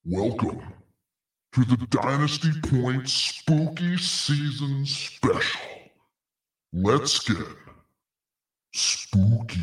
Welcome to the Dynasty Point Spooky Season Special. Let's get spooky.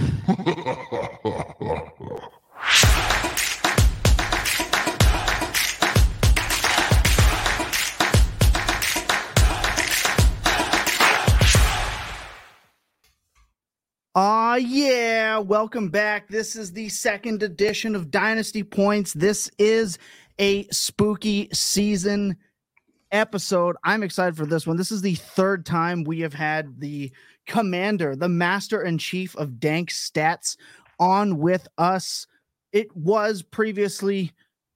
Yeah, welcome back. This is the second edition of Dynasty Points. This is a spooky season episode. I'm excited for this one. This is the third time we have had the commander, the master and chief of Dank Stats on with us. It was previously,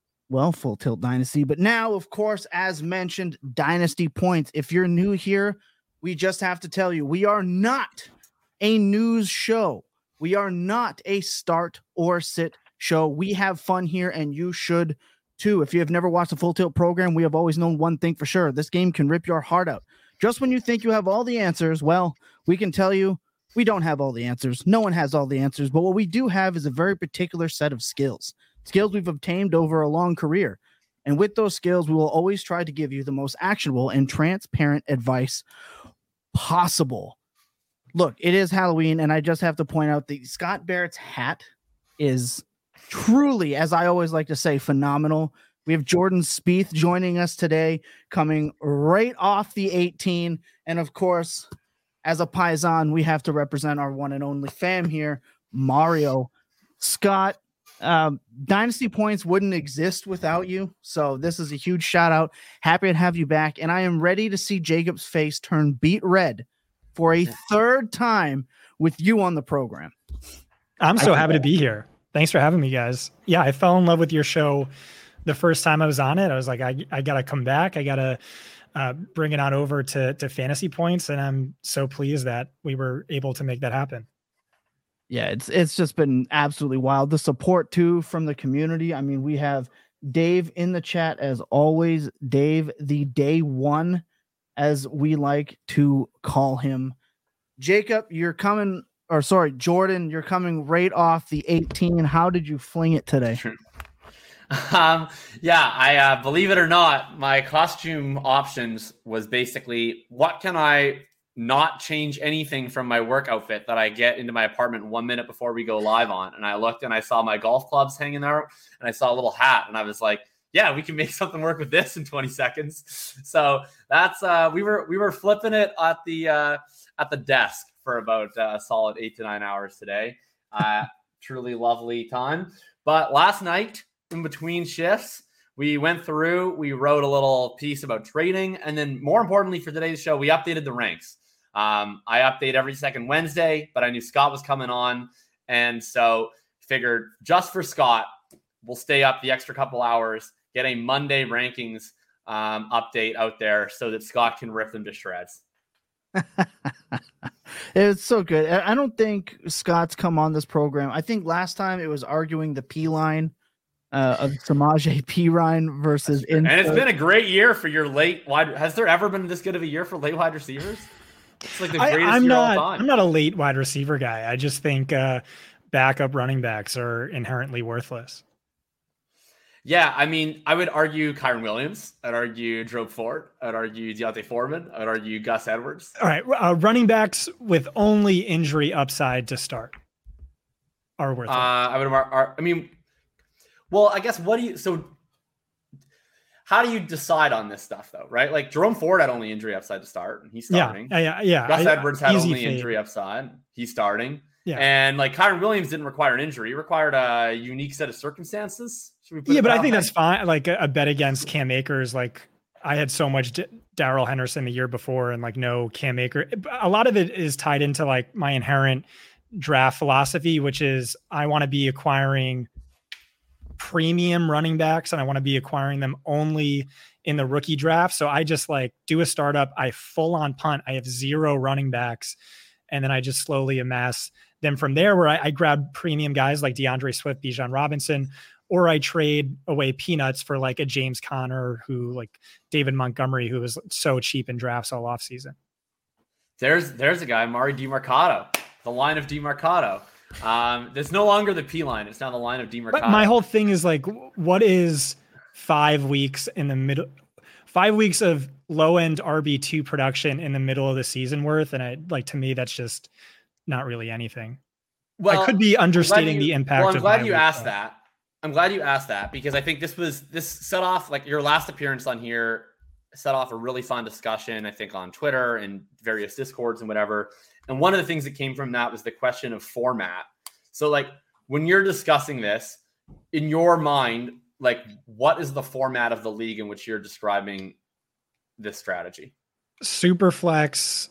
Full Tilt Dynasty, but now, of course, as mentioned, Dynasty Points. If you're new here, we just have to tell you, we are not a news show. We are not a start or sit show. We have fun here, and you should too. If you have never watched a Full Tilt program, we have always known one thing for sure. This game can rip your heart out. Just when you think you have all the answers, well, we can tell you we don't have all the answers. No one has all the answers, but what we do have is a very particular set of skills we've obtained over a long career. And with those skills, we will always try to give you the most actionable and transparent advice possible. Look, it is Halloween, and I just have to point out that Scott Barrett's hat is truly, as I always like to say, phenomenal. We have Jordan Spieth joining us today, coming right off the 18. And of course, as a Paisan, we have to represent our one and only fam here, Mario. Scott, Dynasty Points wouldn't exist without you. So this is a huge shout out. Happy to have you back. And I am ready to see Jacob's face turn beet red for a third time with you on the program. I'm so happy to be here. Thanks for having me, guys. Yeah, I fell in love with your show the first time I was on it. I was like, I got to come back. I got to bring it on over to Fantasy Points. And I'm so pleased that we were able to make that happen. Yeah, it's just been absolutely wild. The support, too, from the community. I mean, we have Dave in the chat, as always. Dave, the day one, as we like to call him. Jacob, Jordan, you're coming right off the 18. How did you fling it today? I believe it or not, my costume options was basically, what can I not change anything from my work outfit that I get into my apartment 1 minute before we go live on? And I looked and I saw my golf clubs hanging there, and I saw a little hat, and I was like, yeah, we can make something work with this in 20 seconds. So that's we were flipping it at the desk for about a solid 8 to 9 hours today. Truly lovely time. But last night, in between shifts, we went through, we wrote a little piece about trading, and then more importantly for today's show, we updated the ranks. I update every second Wednesday, but I knew Scott was coming on, and so figured just for Scott, we'll stay up the extra couple hours, get a Monday rankings update out there so that Scott can rip them to shreds. It's so good. I don't think Scott's come on this program. I think last time it was arguing the P line of Samaje Perine versus and it's been a great year for your late wide. Has there ever been this good of a year for late wide receivers? It's like the greatest year of all time. I'm not a late wide receiver guy. I just think backup running backs are inherently worthless. Yeah, I mean, I would argue Kyren Williams. I'd argue Droke Ford. I'd argue Deontay Foreman. I'd argue Gus Edwards. All right, running backs with only injury upside to start are worth it. I guess how do you decide on this stuff though, right? Like Jerome Ford had only injury upside to start, and he's starting. Yeah. Gus Edwards had only injury upside. He's starting. Yeah. And like Kyren Williams didn't require an injury. He required a unique set of circumstances. But I think that's fine. Like a bet against Cam Akers. Like I had so much Darrell Henderson the year before and like no Cam Akers. A lot of it is tied into like my inherent draft philosophy, which is I want to be acquiring premium running backs and I want to be acquiring them only in the rookie draft. So I just like do a startup. I full on punt. I have 0 running backs. And then I just slowly amass them from there where I grab premium guys like DeAndre Swift, Bijan Robinson, or I trade away peanuts for like a James Conner who like David Montgomery, who was so cheap in drafts all offseason. There's a guy, Mari DiMercato, the line of DiMercato. There's no longer the P line. It's now the line of DiMercato. But my whole thing is like, what is 5 weeks in the middle, 5 weeks of low end RB2 production in the middle of the season worth. And to me, that's just not really anything. Well, I could be understating the impact. Well, I'm glad you asked that. I'm glad you asked that because I think this set off, like, your last appearance on here set off a really fun discussion, I think, on Twitter and various Discords and whatever. And one of the things that came from that was the question of format. So, like, when you're discussing this, in your mind, like, what is the format of the league in which you're describing this strategy? Superflex,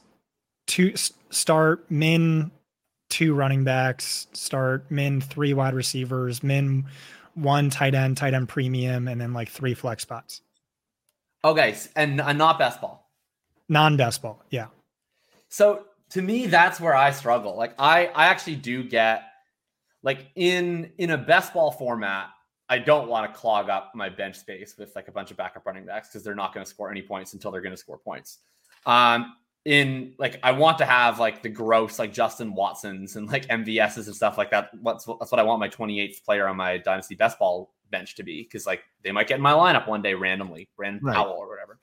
start min 2 running backs, start min 3 wide receivers, min 1 tight end premium, and then like 3 flex spots. Okay, and not best ball. Non-best ball, yeah. So to me, that's where I struggle. Like, I actually do get, like, in a best ball format, I don't want to clog up my bench space with like a bunch of backup running backs because they're not going to score any points until they're going to score points. In like, I want to have like the gross, like Justin Watsons and like MVSs and stuff like that. That's what I want my 28th player on my Dynasty best ball bench to be, because like they might get in my lineup one day randomly, Brandon Powell or whatever.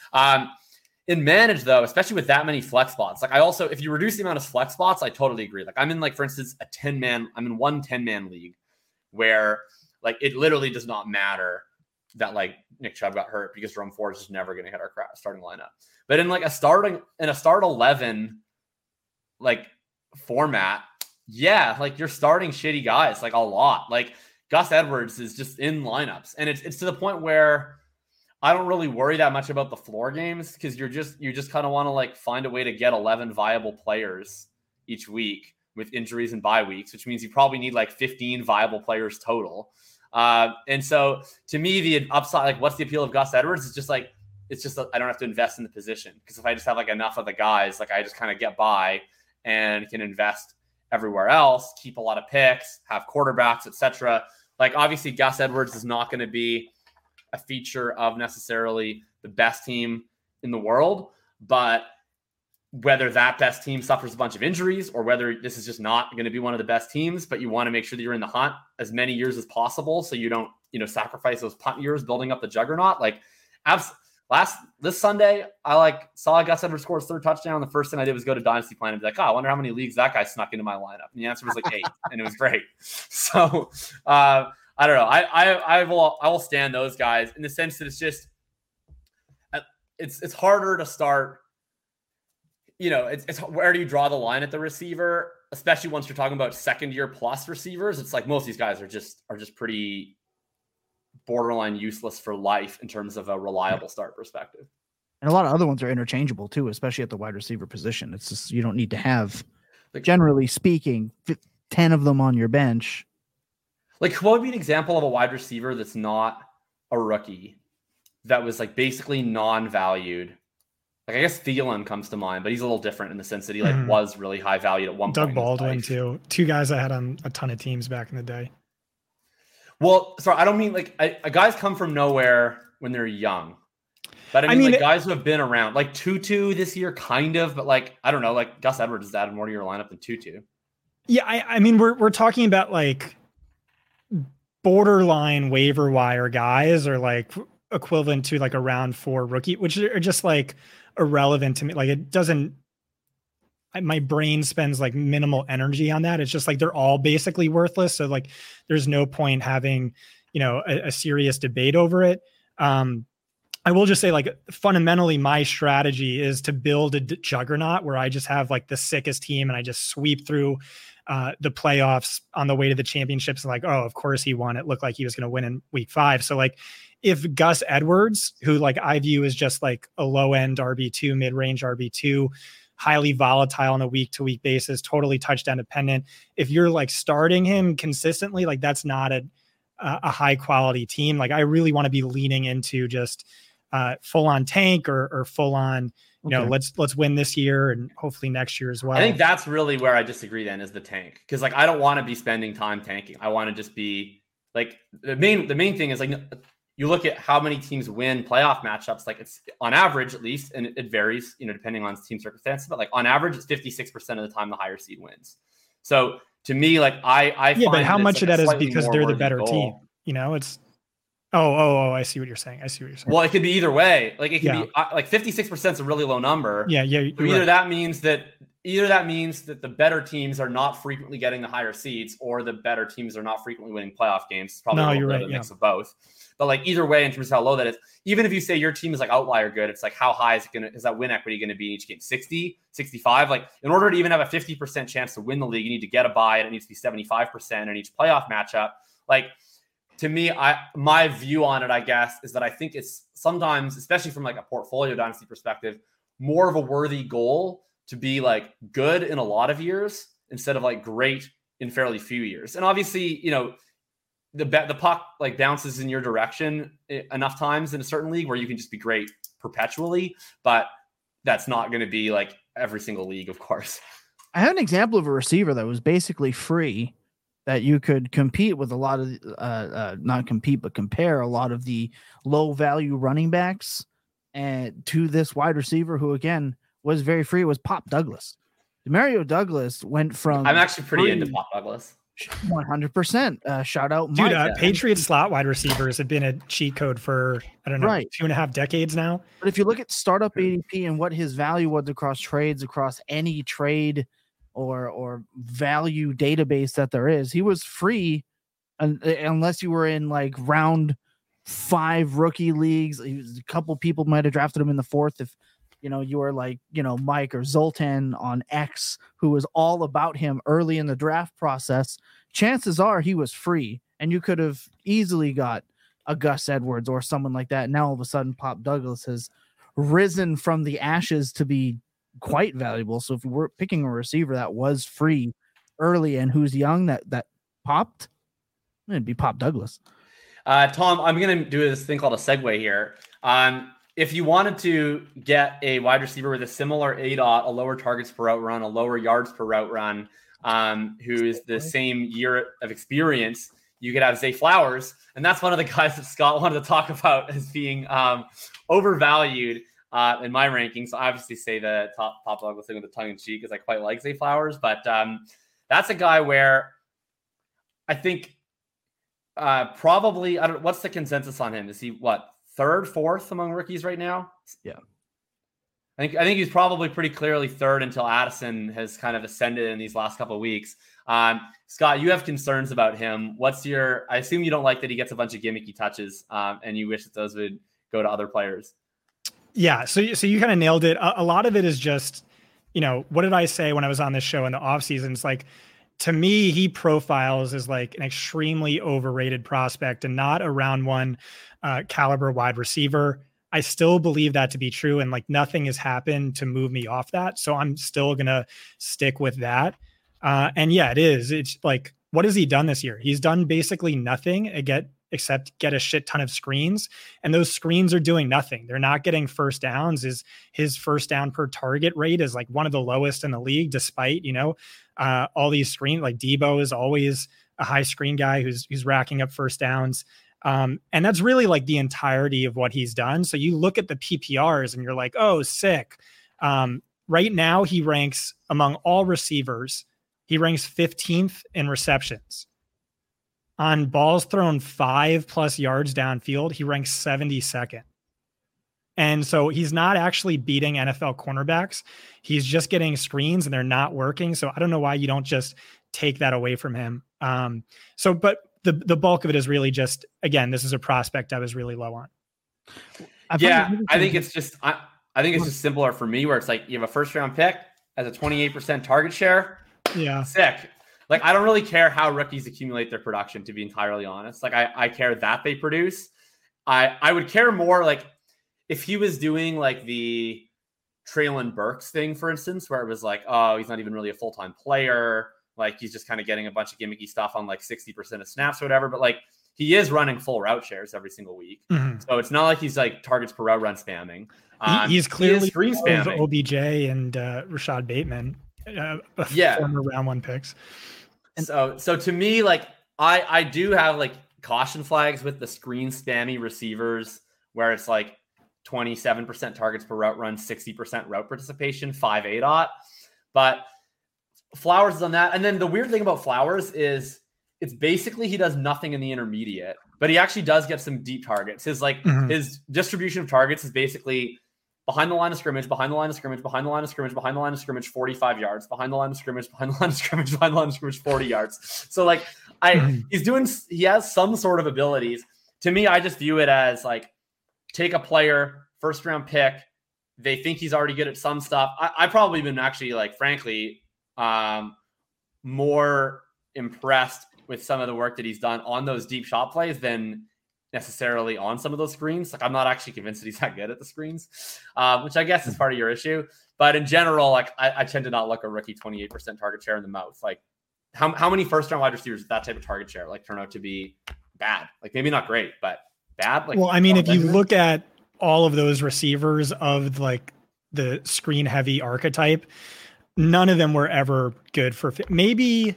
In manage though, especially with that many flex spots, like I also, if you reduce the amount of flex spots, I totally agree. Like I'm in, like, for instance, I'm in one 10-man league where like it literally does not matter that like Nick Chubb got hurt because Jerome Ford is just never going to hit our starting lineup. But in like a start 11 like format, yeah, like you're starting shitty guys like a lot. Like Gus Edwards is just in lineups, and it's to the point where I don't really worry that much about the floor games because you just kind of want to like find a way to get 11 viable players each week with injuries and bye weeks, which means you probably need like 15 viable players total. And so to me, the upside, like, what's the appeal of Gus Edwards? It's just I don't have to invest in the position, because if I just have like enough of the guys, like I just kind of get by and can invest everywhere else, keep a lot of picks, have quarterbacks, etc. Like obviously Gus Edwards is not going to be a feature of necessarily the best team in the world, but whether that best team suffers a bunch of injuries or whether this is just not going to be one of the best teams, but you want to make sure that you're in the hunt as many years as possible so you don't, sacrifice those punt years building up the juggernaut. Like this Sunday, I saw Gus Edwards score his 3rd touchdown. The first thing I did was go to Dynasty Plan and be like, I wonder how many leagues that guy snuck into my lineup. And the answer was like 8, and it was great. So I don't know. I will stand those guys in the sense that it's just it's harder to start. It's where do you draw the line at the receiver, especially once you're talking about second-year plus receivers. It's like most of these guys are just pretty borderline useless for life in terms of a reliable start perspective. And a lot of other ones are interchangeable too, especially at the wide receiver position. It's just, you don't need to have, generally speaking, 10 of them on your bench. Like, what would be an example of a wide receiver that's not a rookie that was like basically non-valued? Like, I guess Thielen comes to mind, but he's a little different in the sense that he was really high valued at one point. Doug Baldwin too. 2 guys I had on a ton of teams back in the day. Well, sorry, I don't mean guys come from nowhere when they're young, but I mean guys who have been around, like Tutu this year, kind of, but like, I don't know, like Gus Edwards has added more to your lineup than Tutu. Yeah. I mean, we're talking about like borderline waiver wire guys, or like equivalent to like a round 4 rookie, which are just like irrelevant to me. Like it doesn't, my brain spends like minimal energy on that. It's just like, they're all basically worthless. So like, there's no point having, a serious debate over it. I will just say, like, fundamentally my strategy is to build a juggernaut where I just have like the sickest team and I just sweep through the playoffs on the way to the championships. And like, oh, of course he won. It looked like he was going to win in week 5. So like, if Gus Edwards, who like I view as just like a low end RB2, mid-range RB2, highly volatile on a week-to-week basis, totally touchdown dependent. If you're like starting him consistently, like that's not a high quality team. Like I really want to be leaning into just full on tank or full on, let's win this year and hopefully next year as well. I think that's really where I disagree then, is the tank. Cause like, I don't want to be spending time tanking. I want to just be like, the main thing is like, you look at how many teams win playoff matchups, like it's on average, at least, and it varies, depending on team circumstances, but like on average, it's 56% of the time the higher seed wins. So to me, like I find but how much of that is because they're the better team? It's Oh, I see what you're saying. Well, it could be either way. Like it could Yeah. be like 56% is a really low number. Yeah. So You're right. that means that the better teams are not frequently getting the higher seeds, or the better teams are not frequently winning playoff games. It's probably you're right. a mix of both. But like either way, in terms of how low that is, even if you say your team is like outlier good, it's like how high is that win equity going to be in each game? 60, 65? Like in order to even have a 50% chance to win the league, you need to get a bye, and it needs to be 75% in each playoff matchup. Like to me, my view on it, I guess, is that I think it's sometimes, especially from like a portfolio dynasty perspective, more of a worthy goal to be like good in a lot of years instead of like great in fairly few years. And obviously, the puck like bounces in your direction enough times in a certain league where you can just be great perpetually, but that's not going to be like every single league, of course. I have an example of a receiver that was basically free, that you could compete with a lot of not compete, but compare a lot of the low value running backs and to this wide receiver who again was very free. It was Pop Douglas. Demario Douglas went from, I'm actually pretty into Pop Douglas. 100%. Shout out, dude. Mike. Patriots slot wide receivers have been a cheat code for, I don't know, 2.5 decades now. But if you look at startup ADP and what his value was across trades, across any trade or value database that there is, he was free unless you were in like round 5 rookie leagues. A couple people might have drafted him in the 4th if you were like Mike or Zoltan on X, who was all about him early in the draft process. Chances are he was free, and you could have easily got a Gus Edwards or someone like that. Now all of a sudden Pop Douglas has risen from the ashes to be quite valuable. So if we're picking a receiver that was free early and who's young that popped, it'd be Pop Douglas. Tom, I'm going to do this thing called a segue here. If you wanted to get a wide receiver with a similar ADOT, a lower targets per route run, a lower yards per route run, who is the same year of experience, you could have Zay Flowers. And that's one of the guys that Scott wanted to talk about as being overvalued in my rankings. I obviously say the Pop Douglas thing with the tongue in cheek because I quite like Zay Flowers. But that's a guy where I think probably, what's the consensus on him? Is he what? 3rd, 4th among rookies right now? Yeah. I think he's probably pretty clearly 3rd until Addison has kind of ascended in these last couple of weeks. Scott, you have concerns about him. I assume you don't like that he gets a bunch of gimmicky touches and you wish that those would go to other players. Yeah. So you kind of nailed it. A lot of it is just, what did I say when I was on this show in the off season? It's like, to me, he profiles as like an extremely overrated prospect and not a round 1 caliber wide receiver. I still believe that to be true. And like nothing has happened to move me off that. So I'm still going to stick with that. And yeah, it is. It's like, what has he done this year? He's done basically nothing except get a shit ton of screens. And those screens are doing nothing. They're not getting first downs. His first down per target rate is like one of the lowest in the league, despite, all these screens. Like Debo is always a high screen guy who's racking up first downs. And that's really like the entirety of what he's done. So you look at the PPRs and you're like, oh, sick. Right now he ranks among all receivers. He ranks 15th in receptions. On balls thrown 5+ yards downfield, he ranks 72nd. And so he's not actually beating NFL cornerbacks. He's just getting screens and they're not working. So I don't know why you don't just take that away from him. But the bulk of it is really just, again, this is a prospect I was really low on. I think it's just simpler for me where it's like you have a 1st round pick as a 28% target share. Yeah. Sick. Like, I don't really care how rookies accumulate their production, to be entirely honest. Like, I care that they produce. I would care more, like, if he was doing, like, the Treylon Burks thing, for instance, where it was like, oh, he's not even really a full-time player. Like, he's just kind of getting a bunch of gimmicky stuff on, like, 60% of snaps or whatever. But, like, he is running full route shares every single week. Mm-hmm. So it's not like he's, like, targets per route run spamming. He's clearly screen spamming. OBJ and Rashad Bateman. Former round 1 picks. And so to me, like I do have like caution flags with the screen spammy receivers where it's like 27% targets per route run, 60% route participation, 5 ADOT. But Flowers is on that. And then the weird thing about Flowers is it's basically he does nothing in the intermediate. but he actually does get some deep targets. His distribution of targets is basically behind the line of scrimmage, behind the line of scrimmage, behind the line of scrimmage, behind the line of scrimmage, 45 yards, behind the line of scrimmage, behind the line of scrimmage, behind the line of scrimmage, 40 yards. So like he has some sort of abilities. To me, I just view it as like, take a player, first round pick. They think he's already good at some stuff. I probably been actually like, frankly, more impressed with some of the work that he's done on those deep shot plays than necessarily on some of those screens. Like I'm not actually convinced that he's that good at the screens, which I guess is part of your issue. But in general, like I tend to not look a rookie 28% target share in the mouth. Like how many first round wide receivers with that type of target share like turn out to be bad? Like maybe not great, but bad. Like, well, I mean, if you look at all of those receivers of like the screen heavy archetype, none of them were ever good for maybe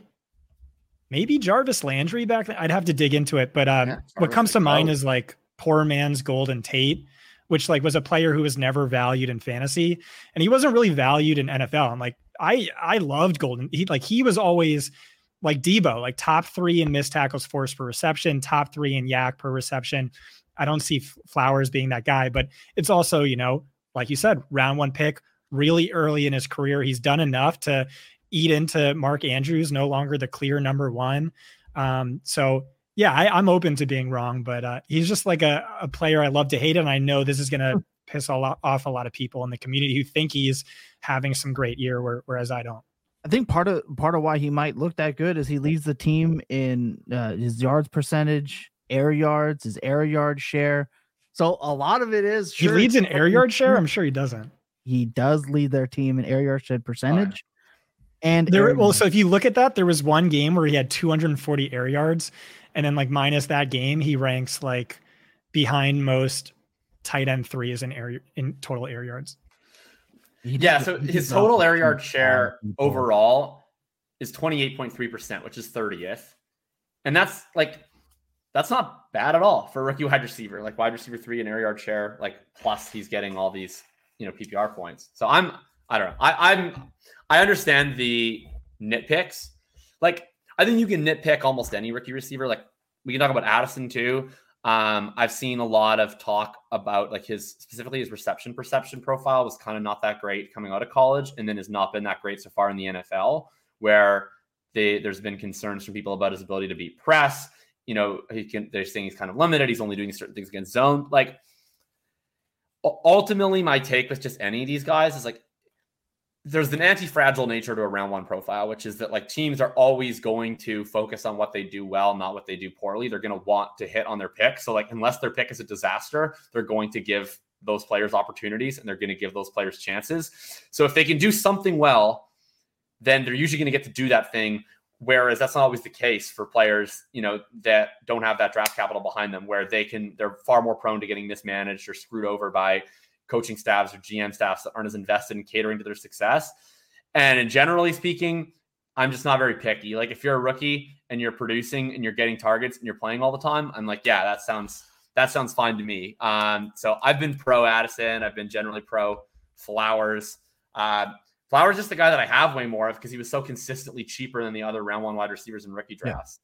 Jarvis Landry back then. I'd have to dig into it, but what comes to mind is like poor man's Golden Tate, which like was a player who was never valued in fantasy, and he wasn't really valued in NFL. And like I loved Golden. He was always like Debo, like top 3 in missed tackles forced per reception, top 3 in yak per reception. I don't see Flowers being that guy, but it's also, you know, like you said, round 1 pick, really early in his career. He's done enough to eat into Mark Andrews, no longer the clear number 1. So yeah, I'm open to being wrong, but he's just like a player I love to hate. And I know this is going to piss off a lot of people in the community who think he's having some great year, whereas I don't. I think part of why he might look that good is he leads the team in his yards percentage, air yards, his air yard share. So a lot of it is he leads in air yard share. I'm sure he doesn't. He does lead their team in air yard share percentage. And so if you look at that, there was one game where he had 240 air yards, and then like minus that game, he ranks like behind most tight end 3s in total air yards. So his total air yard share overall is 28.3%, which is 30th. And that's not bad at all for a rookie wide receiver, like wide receiver 3 in air yard share, like plus he's getting all these, you know, PPR points. So I don't know. I understand the nitpicks. Like I think you can nitpick almost any rookie receiver. Like we can talk about Addison too. I've seen a lot of talk about like specifically his reception perception profile was kind of not that great coming out of college, and then has not been that great so far in the NFL, where there's been concerns from people about his ability to beat press. You know, they're saying he's kind of limited. He's only doing certain things against zone. Like ultimately my take with just any of these guys is like, there's an anti-fragile nature to a round 1 profile, which is that like teams are always going to focus on what they do well, not what they do poorly. They're going to want to hit on their pick. So like, unless their pick is a disaster, they're going to give those players opportunities and they're going to give those players chances. So if they can do something well, then they're usually going to get to do that thing. Whereas that's not always the case for players, you know, that don't have that draft capital behind them, where they're far more prone to getting mismanaged or screwed over by coaching staffs or GM staffs that aren't as invested in catering to their success. And generally speaking, I'm just not very picky. Like if you're a rookie and you're producing and you're getting targets and you're playing all the time, I'm like, yeah, that sounds fine to me. So I've been pro Addison. I've been generally pro Flowers. Flowers is just the guy that I have way more of because he was so consistently cheaper than the other round 1 wide receivers in rookie drafts.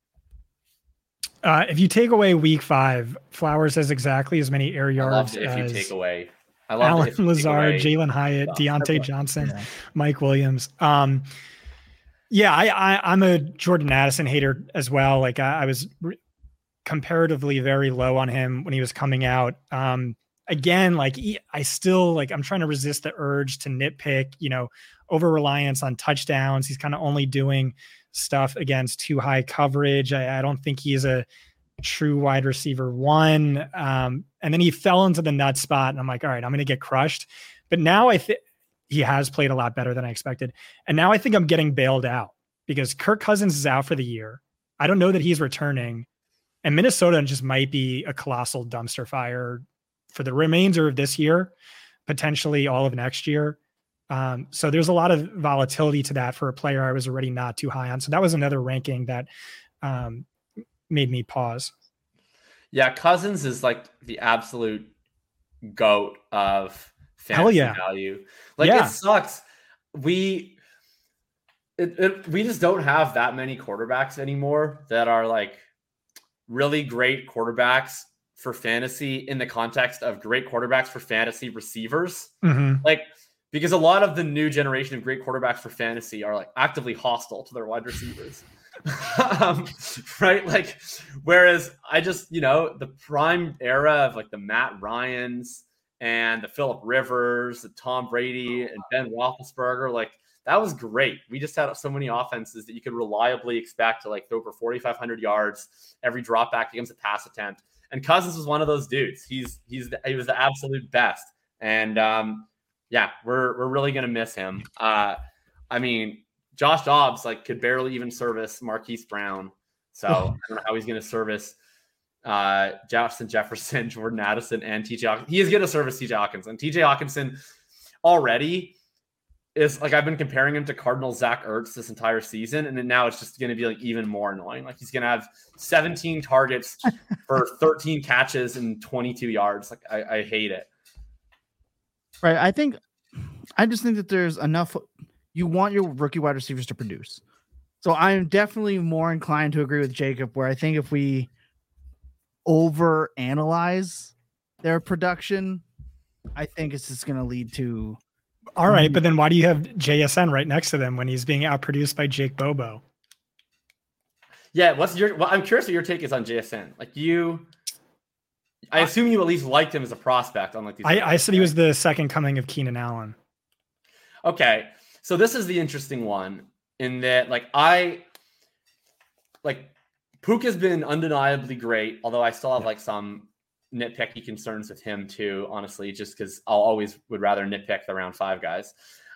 If you take away week 5, Flowers has exactly as many air yards if you take away Allen Lazard, Jalen Hyatt, Deontay Johnson, Mike Williams. I'm a Jordan Addison hater as well. Like I was comparatively very low on him when he was coming out. Again, like I'm trying to resist the urge to nitpick, you know, over reliance on touchdowns. He's kind of only doing stuff against too high coverage. I don't think he's a true wide receiver 1. And then he fell into the nut spot and I'm like, all right, I'm going to get crushed. But now I think he has played a lot better than I expected. And now I think I'm getting bailed out because Kirk Cousins is out for the year. I don't know that he's returning, and Minnesota just might be a colossal dumpster fire for the remainder of this year, potentially all of next year. So there's a lot of volatility to that for a player I was already not too high on. So that was another ranking that made me pause. Yeah, Cousins is like the absolute GOAT of fantasy value. Like it sucks. We just don't have that many quarterbacks anymore that are like really great quarterbacks for fantasy in the context of great quarterbacks for fantasy receivers. Mm-hmm. Like, because a lot of the new generation of great quarterbacks for fantasy are like actively hostile to their wide receivers. Right? Like, whereas I just, the prime era of like the Matt Ryans and the Phillip Rivers, the Tom Brady and Ben Roethlisberger, like that was great. We just had so many offenses that you could reliably expect to like throw for 4,500 yards every drop back against a pass attempt. And Cousins was one of those dudes. He was the absolute best. And we're really gonna miss him. I mean, Josh Dobbs like could barely even service Marquise Brown. So I don't know how he's gonna service Justin Jefferson, Jordan Addison, and TJ Hawkinson. He is going to service TJ Hawkinson. TJ Hawkinson already is like, I've been comparing him to Cardinal Zach Ertz this entire season, and then now it's just going to be like even more annoying. Like he's going to have 17 targets for 13 catches and 22 yards. Like I hate it. Right. I just think that there's enough. You want your rookie wide receivers to produce. So I'm definitely more inclined to agree with Jacob, where I think if we over analyze their production, I think it's just going to lead to. All right, but then why do you have JSN right next to them when he's being outproduced by Jake Bobo? Yeah, I'm curious what your take is on JSN. Like I assume you at least liked him as a prospect. Unlike these, I said he was the second coming of Keenan Allen. Okay, so this is the interesting one in that, Puka has been undeniably great, although I still have like some nitpicky concerns with him too, honestly, just because I'll always would rather nitpick the round 5 guys.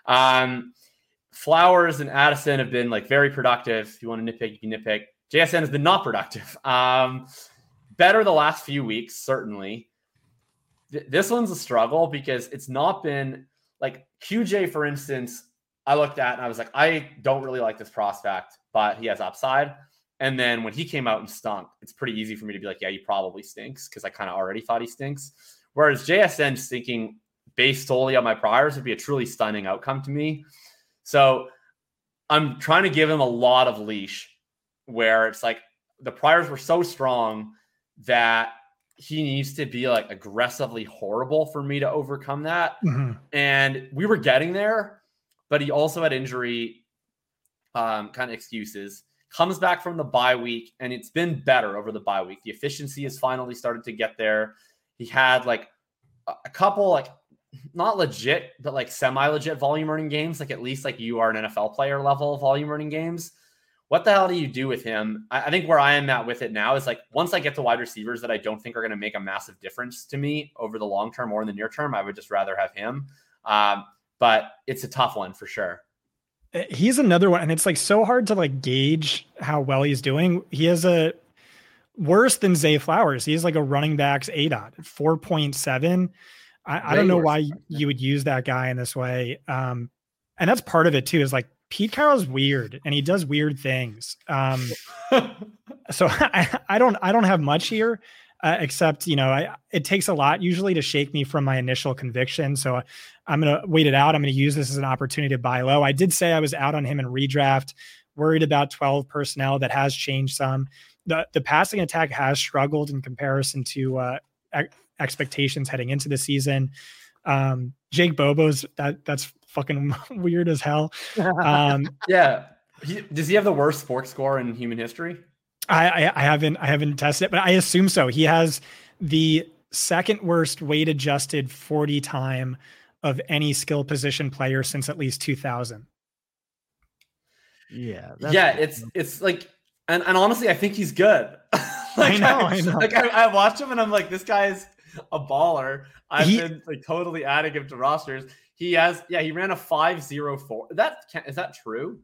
Flowers and Addison have been like very productive. If you want to nitpick, you can nitpick. JSN has been not productive. Better the last few weeks, certainly. This one's a struggle because it's not been like QJ, for instance. I looked at and I was like, I don't really like this prospect, but he has upside. And then when he came out and stunk, it's pretty easy for me to be like, yeah, he probably stinks, because I kind of already thought he stinks. Whereas JSN stinking based solely on my priors would be a truly stunning outcome to me. So I'm trying to give him a lot of leash, where it's like the priors were so strong that he needs to be like aggressively horrible for me to overcome that. Mm-hmm. And we were getting there, but he also had injury kind of excuses. Comes back from the bye week, and it's been better over the bye week. The efficiency has finally started to get there. He had like a couple, like not legit, but like semi-legit volume earning games, like at least like you are an NFL player level volume earning games. What the hell do you do with him? I think where I am at with it now is like, once I get to wide receivers that I don't think are going to make a massive difference to me over the long term or in the near term, I would just rather have him. But it's a tough one for sure. He's another one, and it's like so hard to like gauge how well he's doing. He has a worse than Zay Flowers. He has like a running back's ADOT 4.7. I don't know why you would use that guy in this way. And that's part of it too, is like Pete Carroll's weird and he does weird things. So I don't have much here. Except, it takes a lot usually to shake me from my initial conviction. So I'm going to wait it out. I'm going to use this as an opportunity to buy low. I did say I was out on him in redraft, worried about 12 personnel. That has changed some. The passing attack has struggled in comparison to expectations heading into the season. Jake Bobo's that's fucking weird as hell. Yeah. Does he have the worst sports score in human history? I haven't tested it, but I assume so. He has the second worst weight adjusted 40 time of any skill position player since at least 2000. Yeah. It's like, and honestly, I think he's good. I know. Like I watched him and I'm like, this guy's a baller. I've been like totally adding him to rosters. He ran a 5.04. Is that true?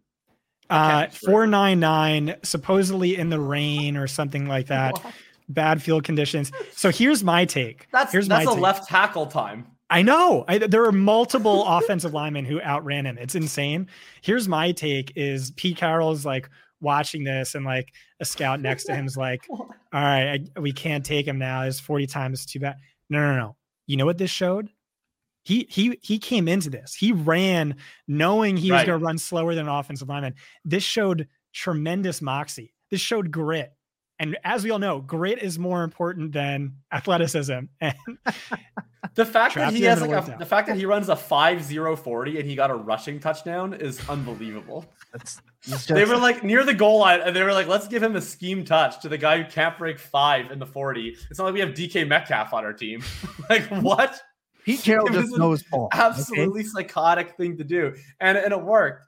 4.99, supposedly in the rain or something like that. What? Bad field conditions. So here's my take. That's a left tackle time. I know. There are multiple offensive linemen who outran him. It's insane. Here's my take is Pete Carroll's like watching this, and like a scout next to him is like, all right, we can't take him now. His 40 times is too bad. No. You know what this showed? He came into this. He ran knowing he was going to run slower than an offensive lineman. This showed tremendous moxie. This showed grit. And as we all know, grit is more important than athleticism. And the fact that he has the fact that he runs a 5.040 and he got a rushing touchdown is unbelievable. They were like near the goal line and they were like, let's give him a scheme touch to the guy who can't break 5 in the 40. It's not like we have DK Metcalf on our team. Like, what? Pete Carroll just knows ball. Absolutely psychotic thing to do. And it worked.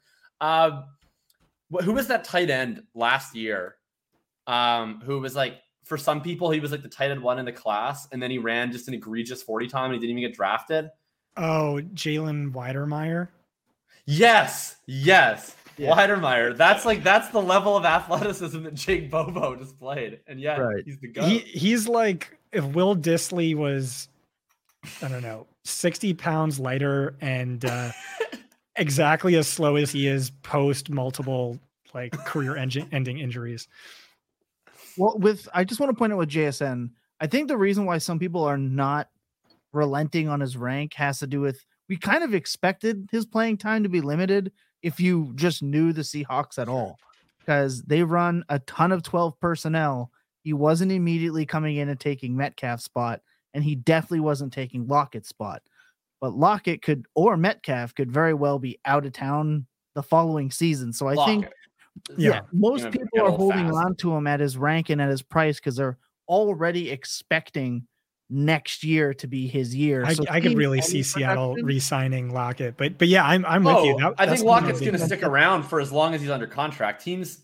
Who was that tight end last year? Who was like, for some people, he was like the tight end 1 in the class, and then he ran just an egregious 40 time and he didn't even get drafted. Oh, Jalen Weidermeyer. Yes. Yeah. Weidermeyer. That's the level of athleticism that Jake Bobo displayed. And yeah, he's the GOAT. He's like, if Will Dissly was, I don't know, 60 pounds lighter and exactly as slow as he is post multiple like career ending injuries. Well, I just want to point out with JSN, I think the reason why some people are not relenting on his rank has to do with, we kind of expected his playing time to be limited if you just knew the Seahawks at all, because they run a ton of 12 personnel. He wasn't immediately coming in and taking Metcalf's spot, and he definitely wasn't taking Lockett's spot. But Lockett or Metcalf could very well be out of town the following season. So I think most people are holding on to him at his rank and at his price because they're already expecting next year to be his year. I could really see Seattle re-signing Lockett, but yeah, I'm with you. I think Lockett's going to stick around for as long as he's under contract. Teams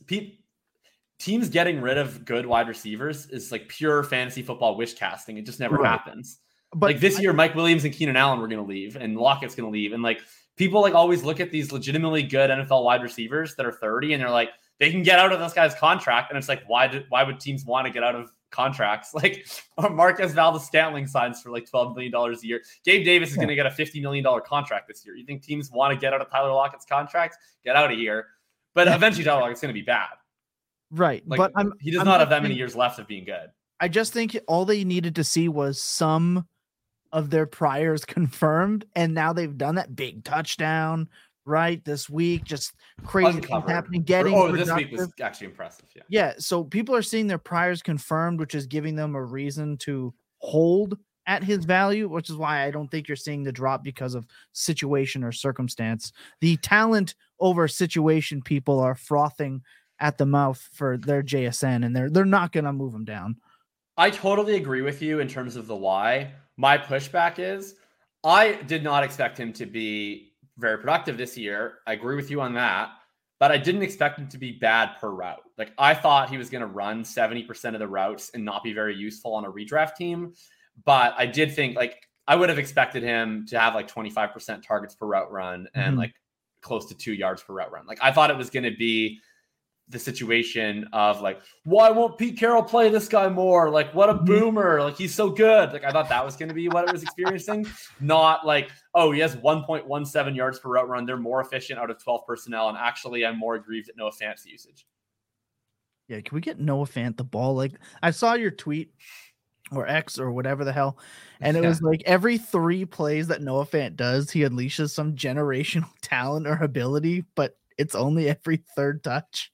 getting rid of good wide receivers is like pure fantasy football wish casting. It just never happens. But like this year, Mike Williams and Keenan Allen were going to leave, and Lockett's going to leave, and like people like always look at these legitimately good NFL wide receivers that are 30, and they're like, they can get out of this guy's contract, and it's like, why would teams want to get out of contracts? Like Marquez Valdes-Scantling signs for like $12 million a year. Gabe Davis is going to get a $50 million contract this year. You think teams want to get out of Tyler Lockett's contract? Get out of here. But eventually Tyler Lockett's going to be bad. Right. Like, but he does not have that many years left of being good. I just think all they needed to see was some of their priors confirmed, and now they've done that big touchdown right this week. Just crazy things happening. This week was actually impressive. Yeah. So people are seeing their priors confirmed, which is giving them a reason to hold at his value, which is why I don't think you're seeing the drop because of situation or circumstance. The talent over situation people are frothing at the mouth for their JSN, and they're not going to move him down. I totally agree with you in terms of the why. My pushback is I did not expect him to be very productive this year. I agree with you on that, but I didn't expect him to be bad per route. Like I thought he was going to run 70% of the routes and not be very useful on a redraft team. But I did think like I would have expected him to have like 25% targets per route run and like close to 2 yards per route run. Like I thought it was going to be the situation of like, why won't Pete Carroll play this guy more? Like, what a boomer. Like, he's so good. Like, I thought that was going to be what it was experiencing. Not like, oh, he has 1.17 yards per route run. They're more efficient out of 12 personnel. And actually, I'm more aggrieved at Noah Fant's usage. Yeah, can we get Noah Fant the ball? Like, I saw your tweet or X or whatever the hell. And it was like every 3 plays that Noah Fant does, he unleashes some generational talent or ability, but it's only every 3rd touch.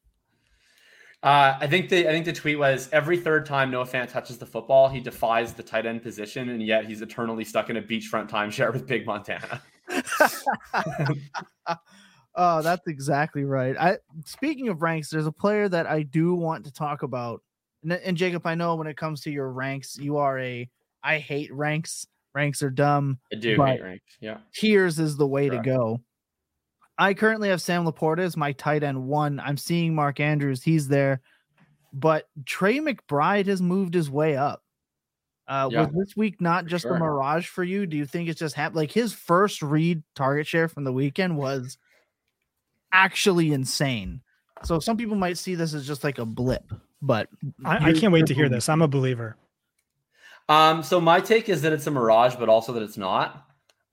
I think the tweet was every 3rd time Noah Fant touches the football, he defies the tight end position, and yet he's eternally stuck in a beachfront timeshare with Big Montana. Oh, that's exactly right. Speaking of ranks, there's a player that I do want to talk about. And Jacob, I know when it comes to your ranks, you are I hate ranks. Ranks are dumb. I do hate ranks. Yeah. Tiers is the way to go. I currently have Sam Laporta as my tight end 1. I'm seeing Mark Andrews. He's there. But Trey McBride has moved his way up. Was this week not just a mirage for you? Do you think it's just happened? Like his first read target share from the weekend was actually insane. So some people might see this as just like a blip, but I can't wait to hear this. I'm a believer. So my take is that it's a mirage, but also that it's not.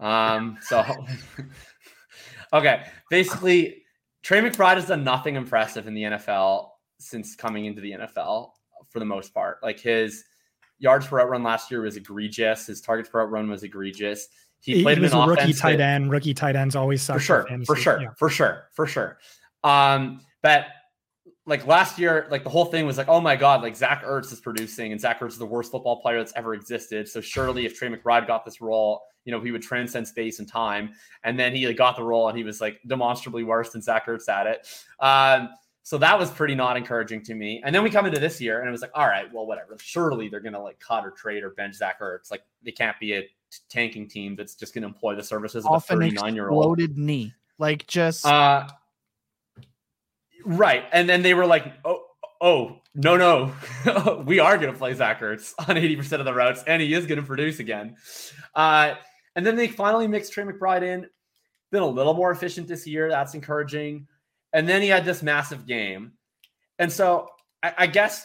Okay, basically, Trey McBride has done nothing impressive in the NFL since coming into the NFL for the most part. Like his yards per route run last year was egregious. His targets per route run was egregious. He played in an offense. Rookie tight end. Rookie tight ends always suck. For sure. But like last year, like the whole thing was like, oh my God, like Zach Ertz is producing, and Zach Ertz is the worst football player that's ever existed. So surely if Trey McBride got this role, you know, he would transcend space and time. And then he got the role and he was like demonstrably worse than Zach Ertz at it. So that was pretty not encouraging to me. And then we come into this year and it was like, all right, well, whatever. Surely they're going to like cut or trade or bench Zach Ertz. Like they can't be a tanking team that's just going to employ the services of a 39-year-old. Exploded knee. Like just... Right. And then they were like, oh, no. We are going to play Zach Ertz on 80% of the routes, and he is going to produce again. And then they finally mixed Trey McBride in. Been a little more efficient this year. That's encouraging. And then he had this massive game. And so I guess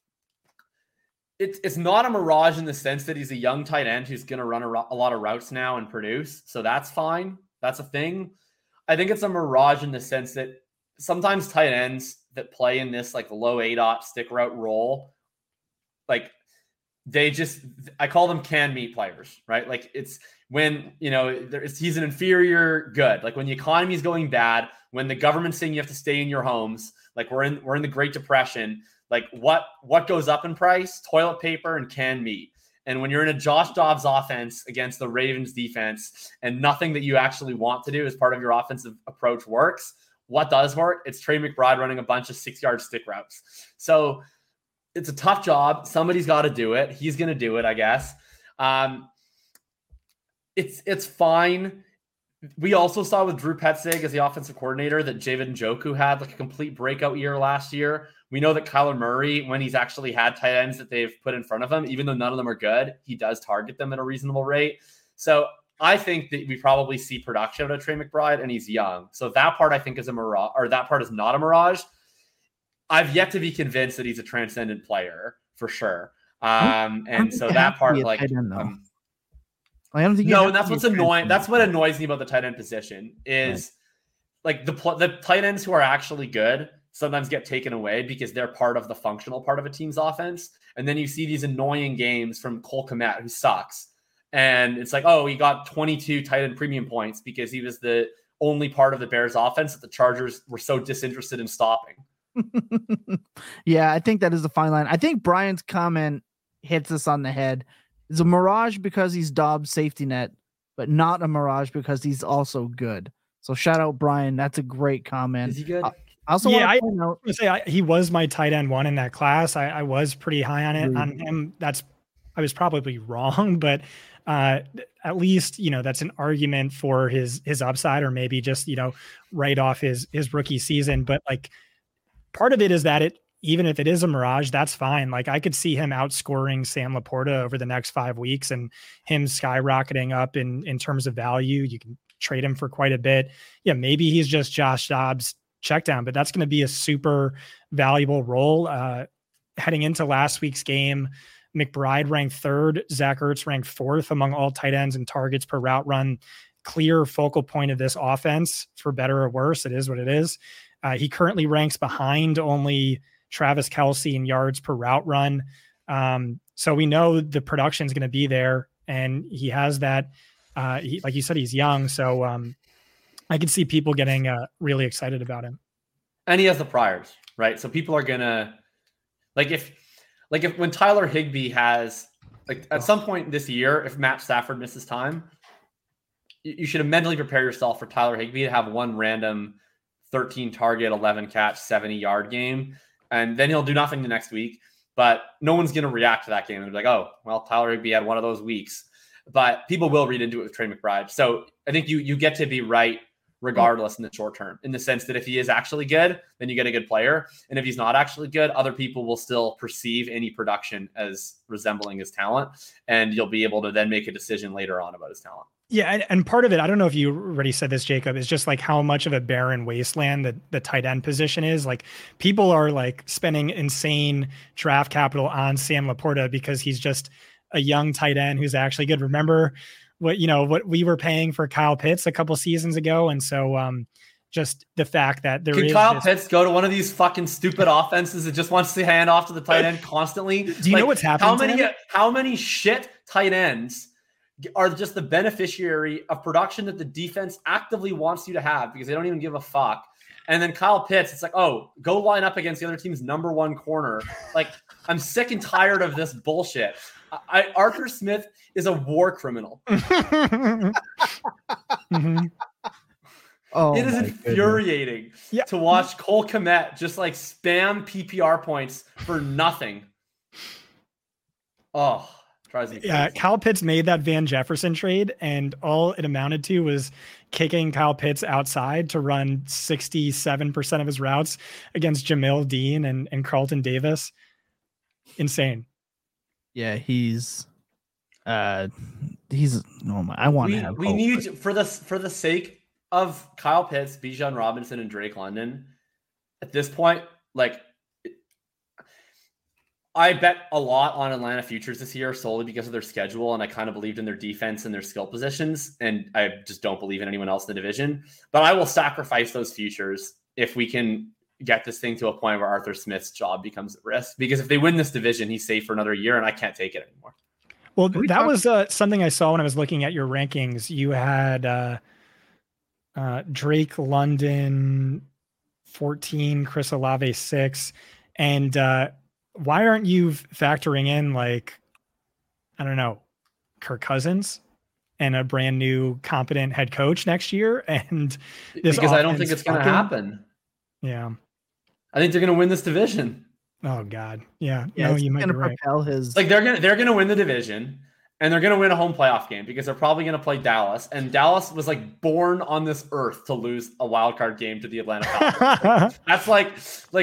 it's not a mirage in the sense that he's a young tight end who's going to run a lot of routes now and produce. So that's fine. That's a thing. I think it's a mirage in the sense that sometimes tight ends that play in this like low ADOT stick route role, like I call them can meet players, right? Like it's when, you know, he's an inferior good. Like when the economy is going bad, when the government's saying you have to stay in your homes, like we're in the Great Depression, like what goes up in price? Toilet paper and canned meat. And when you're in a Josh Dobbs offense against the Ravens defense and nothing that you actually want to do as part of your offensive approach works, what does work? It's Trey McBride running a bunch of 6-yard stick routes. So it's a tough job. Somebody's got to do it. He's going to do it, I guess. It's fine. We also saw with Drew Petzing as the offensive coordinator that David Njoku had like a complete breakout year last year. We know that Kyler Murray, when he's actually had tight ends that they've put in front of him, even though none of them are good, he does target them at a reasonable rate. So I think that we probably see production out of Trey McBride, and he's young. So that part I think is a mirage, or that part is not a mirage. I've yet to be convinced that he's a transcendent player for sure. And so that part, like, I don't think. No, and that's what's annoying. That's what annoys me about the tight end position is like the tight ends who are actually good sometimes get taken away because they're part of the functional part of a team's offense, and then you see these annoying games from Cole Kmet who sucks. And it's like, oh, he got 22 tight end premium points because he was the only part of the Bears offense that the Chargers were so disinterested in stopping. Yeah, I think that is the fine line. I think Brian's comment hits us on the head. It's a mirage because he's Dobbs' safety net, but not a mirage because he's also good. So shout out Brian. That's a great comment. Is he good? I also want to point out, he was my tight end one in that class. I was pretty high on it on him. I was probably wrong, but at least, you know, that's an argument for his upside, or maybe just, you know, right off his rookie season. But like part of it is that even if it is a mirage, that's fine. Like I could see him outscoring Sam Laporta over the next 5 weeks and him skyrocketing up in terms of value. You can trade him for quite a bit. Yeah, maybe he's just Josh Dobbs check down, but that's going to be a super valuable role. Heading into last week's game, McBride ranked 3rd, Zach Ertz ranked 4th among all tight ends and targets per route run. Clear focal point of this offense, for better or worse. It is what it is. He currently ranks behind only Travis Kelce in yards per route run. So we know the production is going to be there, and he has that. Like you said, he's young, so I could see people getting really excited about him. And he has the priors, right? So people are gonna if when Tyler Higbee has at some point this year, if Matt Stafford misses time, you should mentally prepare yourself for Tyler Higbee to have one random 13 target, 11 catch, 70-yard game. And then he'll do nothing the next week, but no one's going to react to that game. And be like, oh, well, Tyler Higbee had one of those weeks, but people will read into it with Trey McBride. So I think you get to be right regardless in the short term, in the sense that if he is actually good, then you get a good player. And if he's not actually good, other people will still perceive any production as resembling his talent. And you'll be able to then make a decision later on about his talent. Yeah, and part of it, I don't know if you already said this, Jacob, is just like how much of a barren wasteland that the tight end position is. Like people are like spending insane draft capital on Sam Laporta because he's just a young tight end who's actually good. Remember what we were paying for Kyle Pitts a couple seasons ago, and so just the fact that there is Kyle Pitts go to one of these fucking stupid offenses that just wants to hand off to the tight end constantly. Do you know what's happening? How many shit tight ends are just the beneficiary of production that the defense actively wants you to have because they don't even give a fuck? And then Kyle Pitts, it's like, oh, go line up against the other team's number one corner. Like, I'm sick and tired of this bullshit. Arthur Smith is a war criminal. Mhm. Oh, it is my infuriating to watch Cole Kmet just like spam PPR points for nothing. Oh, drives me crazy. Yeah, Kyle Pitts made that Van Jefferson trade, and all it amounted to was kicking Kyle Pitts outside to run 67% of his routes against Jamil Dean and Carlton Davis. Insane. Yeah, he's I want to have we hope. need for the sake of Kyle Pitts, Bijan Robinson, and Drake London. At this point, like, I bet a lot on Atlanta futures this year solely because of their schedule, and I kind of believed in their defense and their skill positions, and I just don't believe in anyone else in the division. But I will sacrifice those futures if we can get this thing to a point where Arthur Smith's job becomes at risk. Because if they win this division, he's safe for another year, and I can't take it anymore. Well, that was something I saw when I was looking at your rankings. You had Drake London 14, Chris Olave 6, and why aren't you factoring in, like, I don't know, Kirk Cousins and a brand new competent head coach next year? And this because I don't think it's going to happen. Yeah, I think they're going to win this division. Oh God, yeah. Yeah, No, you might be gonna right. propel his Like they're gonna win the division, and they're gonna win a home playoff game because they're probably gonna play Dallas. And Dallas was like born on this earth to lose a wild card game to the Atlanta Falcons. That's like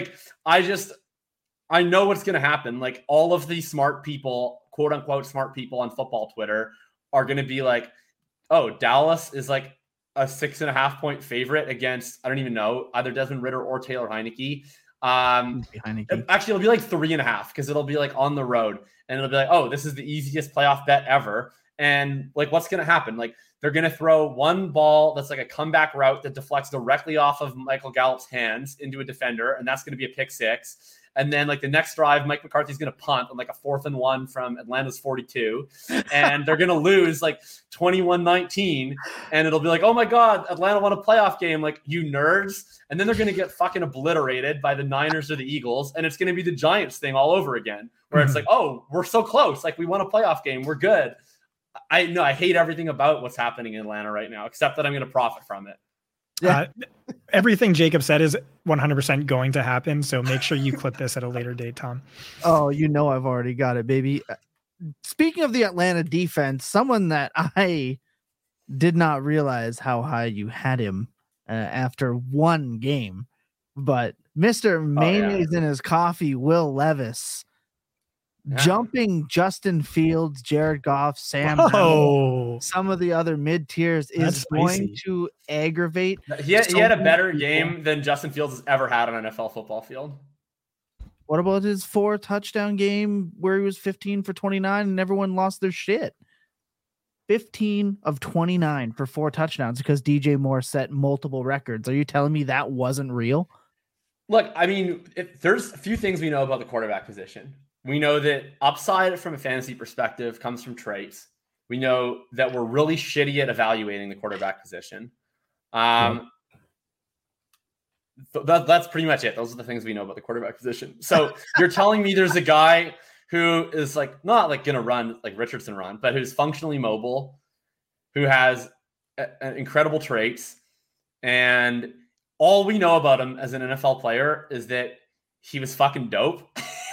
I know what's gonna happen. Like all of the smart people, quote unquote smart people on football Twitter, are gonna be like, oh, Dallas is like a 6.5 point favorite against, I don't even know, either Desmond Ridder or Taylor Heineke. Actually, it'll be like 3.5 because it'll be like on the road, and it'll be like, oh, this is the easiest playoff bet ever. And like, what's going to happen? Like, they're going to throw one ball that's like a comeback route that deflects directly off of Michael Gallup's hands into a defender, and that's going to be a pick six. And then like the next drive, Mike McCarthy's going to punt on like a 4th and 1 from Atlanta's 42. And they're going to lose like 21-19. And it'll be like, oh my God, Atlanta won a playoff game. Like, you nerds. And then they're going to get fucking obliterated by the Niners or the Eagles. And it's going to be the Giants thing all over again, where it's like, oh, we're so close. Like, we won a playoff game. We're good. I know I hate everything about what's happening in Atlanta right now, except that I'm going to profit from it. Yeah. Everything Jacob said is 100% going to happen. So make sure you clip this at a later date, Tom. Oh, you know, I've already got it, baby. Speaking of the Atlanta defense, someone that I did not realize how high you had him after one game, but Mr. Mayonnaise in his coffee, Will Levis, jumping Justin Fields, Jared Goff, Sam Howell, some of the other mid tiers is going to aggravate. He had a better game than Justin Fields has ever had on an NFL football field. What about his 4 touchdown game where he was 15 for 29 and everyone lost their shit? 15 of 29 for 4 touchdowns because DJ Moore set multiple records. Are you telling me that wasn't real? Look, I mean, there's a few things we know about the quarterback position. We know that upside from a fantasy perspective comes from traits. We know that we're really shitty at evaluating the quarterback position. That's pretty much it. Those are the things we know about the quarterback position. So you're telling me there's a guy who is like not like going to run like Richardson run, but who's functionally mobile, who has incredible traits, and all we know about him as an NFL player is that he was fucking dope.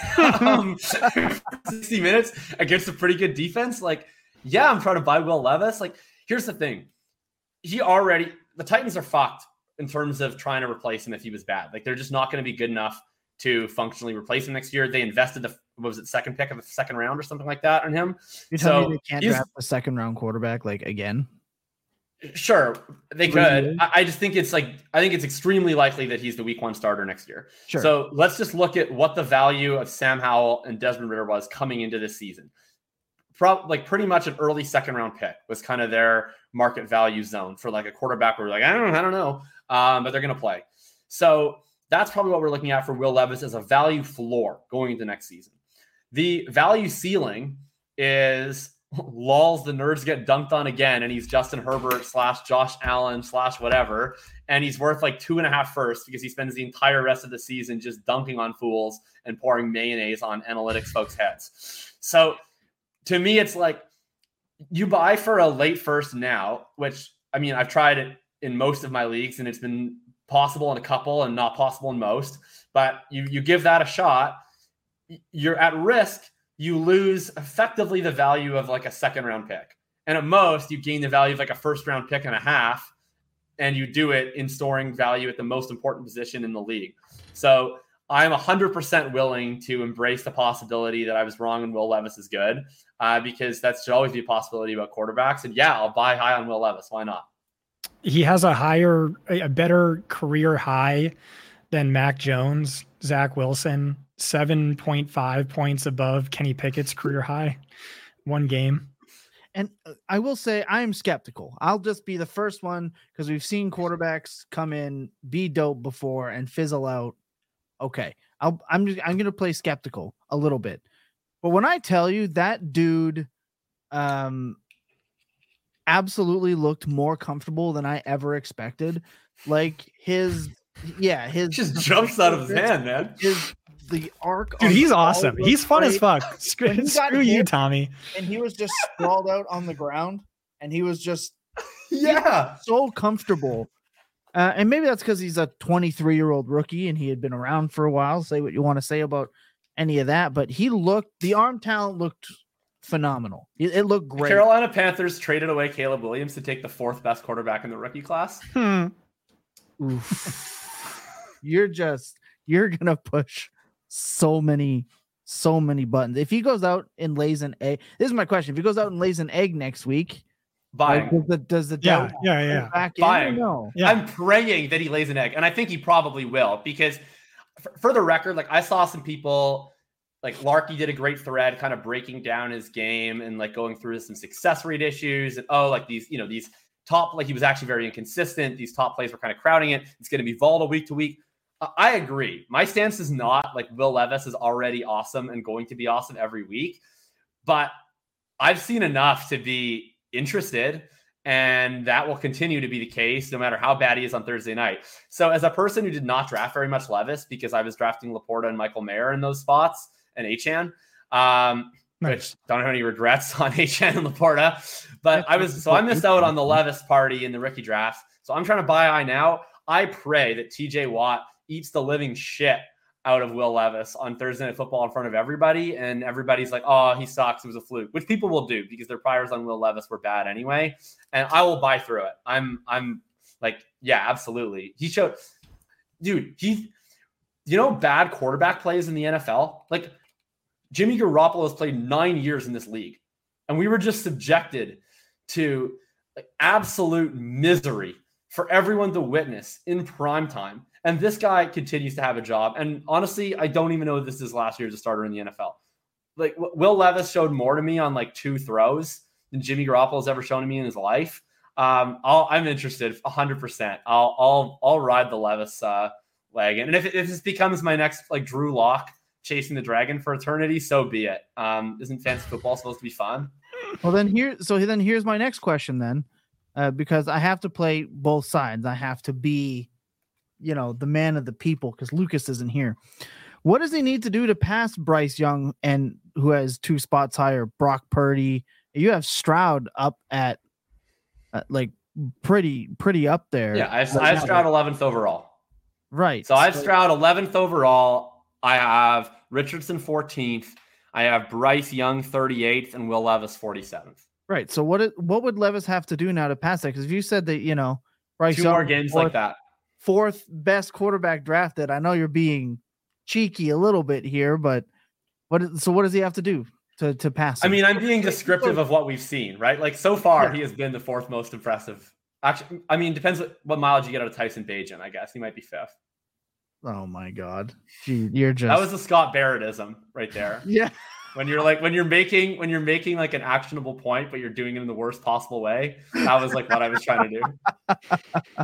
60 minutes against a pretty good defense. Like, yeah, I'm trying to buy Will Levis. Like, here's the thing. The Titans are fucked in terms of trying to replace him if he was bad. Like, they're just not going to be good enough to functionally replace him next year. They invested second pick of the second round or something like that on him. You're telling me they can't draft a second round quarterback like again? Sure, they could. I just think it's extremely likely that he's the week 1 starter next year. Sure. So let's just look at what the value of Sam Howell and Desmond Ridder was coming into this season. Pretty much an early second round pick was kind of their market value zone for like a quarterback where we're like, I don't know. But they're going to play. So that's probably what we're looking at for Will Levis as a value floor going into next season. The value ceiling is lols, the nerds get dunked on again, and he's Justin Herbert / Josh Allen / whatever, and he's worth like 2.5 firsts because he spends the entire rest of the season just dunking on fools and pouring mayonnaise on analytics folks' heads. So to me, it's like you buy for a late first now, which, I mean, I've tried it in most of my leagues, and it's been possible in a couple and not possible in most, but you give that a shot, you're at risk. You lose effectively the value of like a second round pick. And at most, you gain the value of like a first round pick and a half, and you do it in storing value at the most important position in the league. So I'm 100% willing to embrace the possibility that I was wrong and Will Levis is good, because that should always be a possibility about quarterbacks. And yeah, I'll buy high on Will Levis. Why not? He has a better career high than Mac Jones, Zach Wilson, 7.5 points above Kenny Pickett's career high, one game. And I will say I am skeptical. I'll just be the first one, because we've seen quarterbacks come in, be dope before and fizzle out. Okay. I'm going to play skeptical a little bit. But when I tell you that dude absolutely looked more comfortable than I ever expected, like his just jumps out of his hand, man. The arc, dude, he's awesome. He's fun as fuck. Screw you, Tommy. And he was just sprawled out on the ground, and he was just so comfortable. And maybe that's because he's a 23-year-old rookie and he had been around for a while. Say what you want to say about any of that, but the arm talent looked phenomenal. It looked great. The Carolina Panthers traded away Caleb Williams to take the 4th best quarterback in the rookie class. Oof. You're gonna push so many buttons. If he goes out and lays an egg, this is my question. If he goes out and lays an egg next week, buying. Does the back buying? In, no? Yeah. I'm praying that he lays an egg, and I think he probably will, because for the record, like, I saw some people, like Larky did a great thread kind of breaking down his game and like going through some success rate issues, and like these top, like he was actually very inconsistent. These top plays were kind of crowding it. It's going to be volatile week to week. I agree. My stance is not like Will Levis is already awesome and going to be awesome every week, but I've seen enough to be interested, and that will continue to be the case no matter how bad he is on Thursday night. So as a person who did not draft very much Levis, because I was drafting Laporta and Michael Mayer in those spots and Achane, which don't have any regrets on Achane and Laporta, but I missed out on the Levis party in the rookie draft. So I'm trying to buy high now. I pray that TJ Watt eats the living shit out of Will Levis on Thursday Night Football in front of everybody, and everybody's like, oh, he sucks, it was a fluke, which people will do because their priors on Will Levis were bad anyway, and I will buy through it. I'm like, yeah, absolutely. He showed, dude, bad quarterback plays in the NFL, like Jimmy Garoppolo has played 9 years in this league, and we were just subjected to like absolute misery for everyone to witness in prime time. And this guy continues to have a job. And honestly, I don't even know if this is his last year as a starter in the NFL. Like, Will Levis showed more to me on like 2 throws than Jimmy Garoppolo has ever shown to me in his life. I'm interested 100%. I'll ride the Levis wagon. And if this becomes my next like Drew Lock chasing the dragon for eternity, so be it. Isn't fantasy football supposed to be fun? Well, then here's my next question then, because I have to play both sides. I have to be, the man of the people, because Lucas isn't here. What does he need to do to pass Bryce Young, and who has 2 spots higher, Brock Purdy? You have Stroud up at like pretty up there. Yeah, I have Stroud 11th overall. Right. So I have Stroud 11th overall. I have Richardson 14th. I have Bryce Young 38th and Will Levis 47th. Right. So what would Levis have to do now to pass that? Because if you said that, Bryce 2 Young, more games like that. 4th best quarterback drafted. I know you're being cheeky a little bit here, but what does he have to do to pass him? I mean, I'm being descriptive of what we've seen, right? Like, so far, He has been the 4th most impressive. Actually, I mean, depends what mileage you get out of Tyson Bagent, I guess. He might be 5th. Oh my God. Gee, you're just... That was the Scott Barrettism right there. Yeah. When you're making like an actionable point, but you're doing it in the worst possible way. That was like what I was trying to do.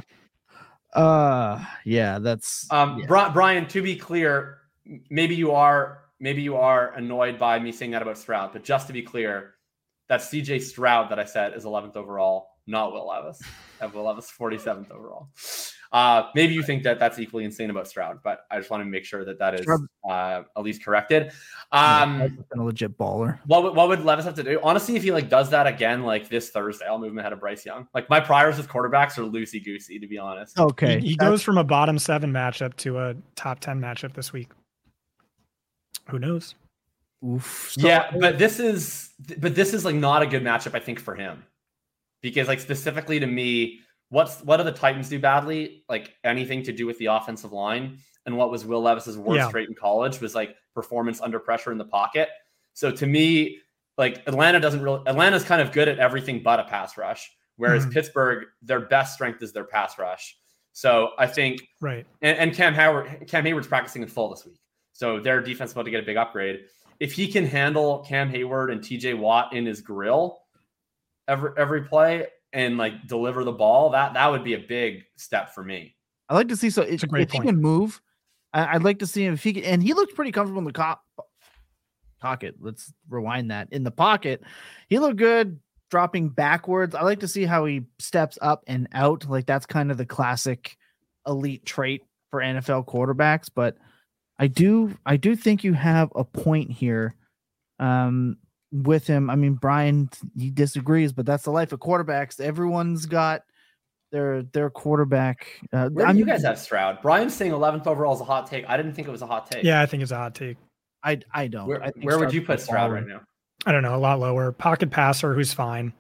Yeah, that's Brian, to be clear, maybe you are annoyed by me saying that about Stroud, but just to be clear, That's CJ Stroud that I said is 11th overall, not Will Levis. I have Will Levis 47th overall. Maybe you think that that's equally insane about Stroud, but I just want to make sure that is at least corrected. A legit baller. What would Levis have to do? Honestly, if he like does that again, like this Thursday, I'll move him ahead of Bryce Young. Like my priors with quarterbacks are loosey goosey, to be honest. Okay, he goes from a bottom 7 matchup to a top 10 matchup this week. Who knows? Oof. Yeah, but this is like not a good matchup, I think, for him, because like specifically to me, what do the Titans do badly? Like anything to do with the offensive line, and what was Will Levis's worst trait in college was like performance under pressure in the pocket. So to me, like Atlanta's kind of good at everything but a pass rush, whereas Pittsburgh, their best strength is their pass rush. So I think right. And Cam Hayward's practicing in full this week, so their defense is about to get a big upgrade. If he can handle Cam Hayward and TJ Watt in his grill every play and like deliver the ball, that would be a big step for me. I like to see if he can move. I'd like to see him if he can, and he looks pretty comfortable in the pocket. Let's rewind that. In the pocket, he looked good dropping backwards. I like to see how he steps up and out. Like that's kind of the classic elite trait for NFL quarterbacks, but I do think you have a point here with him. I mean, Brian, he disagrees, but that's the life of quarterbacks. Everyone's got their quarterback. Where do you guys have Stroud? Brian's saying 11th overall is a hot take. I didn't think it was a hot take. Yeah, I think it's a hot take. I don't. Where would you put Stroud right now? I don't know. A lot lower. Pocket passer who's fine.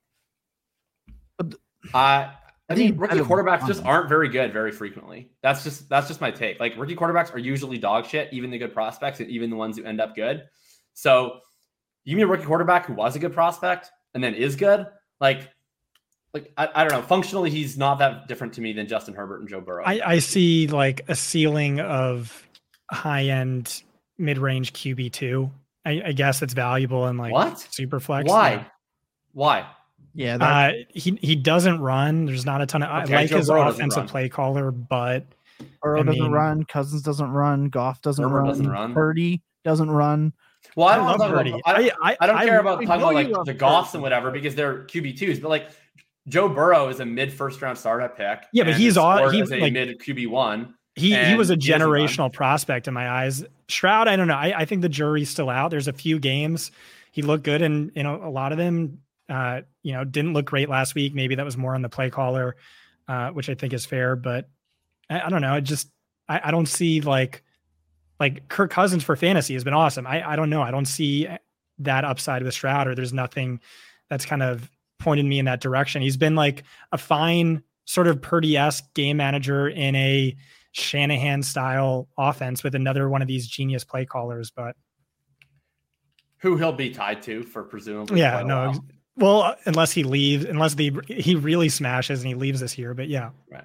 I mean, rookie quarterbacks just aren't very good very frequently. That's just my take. Like rookie quarterbacks are usually dog shit, even the good prospects and even the ones who end up good. So you mean a rookie quarterback who was a good prospect and then is good? Like I don't know. Functionally, he's not that different to me than Justin Herbert and Joe Burrow. I see like a ceiling of high-end mid-range QB2. I guess it's valuable in like what? Super flex. Why? Yeah, he doesn't run. There's not a ton of okay, like Joe his Burrow offensive play caller, but Burrow doesn't run. Cousins doesn't run. Goff doesn't run. Purdy doesn't run. Well, I love Purdy. I don't care about talking about like the Goffs and whatever because they're QB2s, but like Joe Burrow is a mid first round startup pick. Yeah, but he's like mid QB1. He was a generational prospect in my eyes. Stroud, I don't know. I think the jury's still out. There's a few games he looked good, and a lot of them. Didn't look great last week. Maybe that was more on the play caller, which I think is fair, but I don't know. I don't see like Kirk Cousins for fantasy has been awesome. I don't know. I don't see that upside with Stroud, or there's nothing that's kind of pointed me in that direction. He's been like a fine sort of Purdy-esque game manager in a Shanahan style offense with another one of these genius play callers, but who he'll be tied to for presumably. Yeah, no. Well, unless he leaves, he really smashes and he leaves this year, but yeah. Right.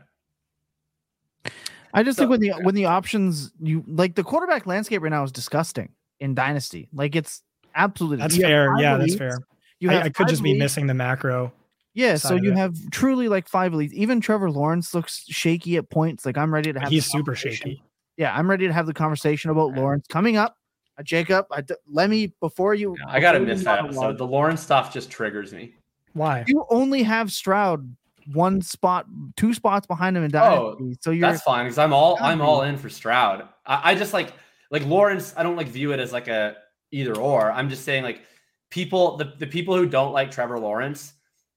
I just think when the options the quarterback landscape right now is disgusting in Dynasty. Like it's absolutely that's fair. Yeah, that's fair. I could just be missing the macro. Yeah, so you have truly like 5 elites. Even Trevor Lawrence looks shaky at points. Like I'm ready to have. He's super shaky. Yeah, I'm ready to have the conversation about Lawrence coming up. Jacob, let me before you. I gotta miss that episode. The Lawrence stuff just triggers me. Why? You only have Stroud 2 spots behind him in Dynasty. So that's fine because I'm all in for Stroud. I just like Lawrence. I don't view it as like a either or. I'm just saying like the people who don't like Trevor Lawrence,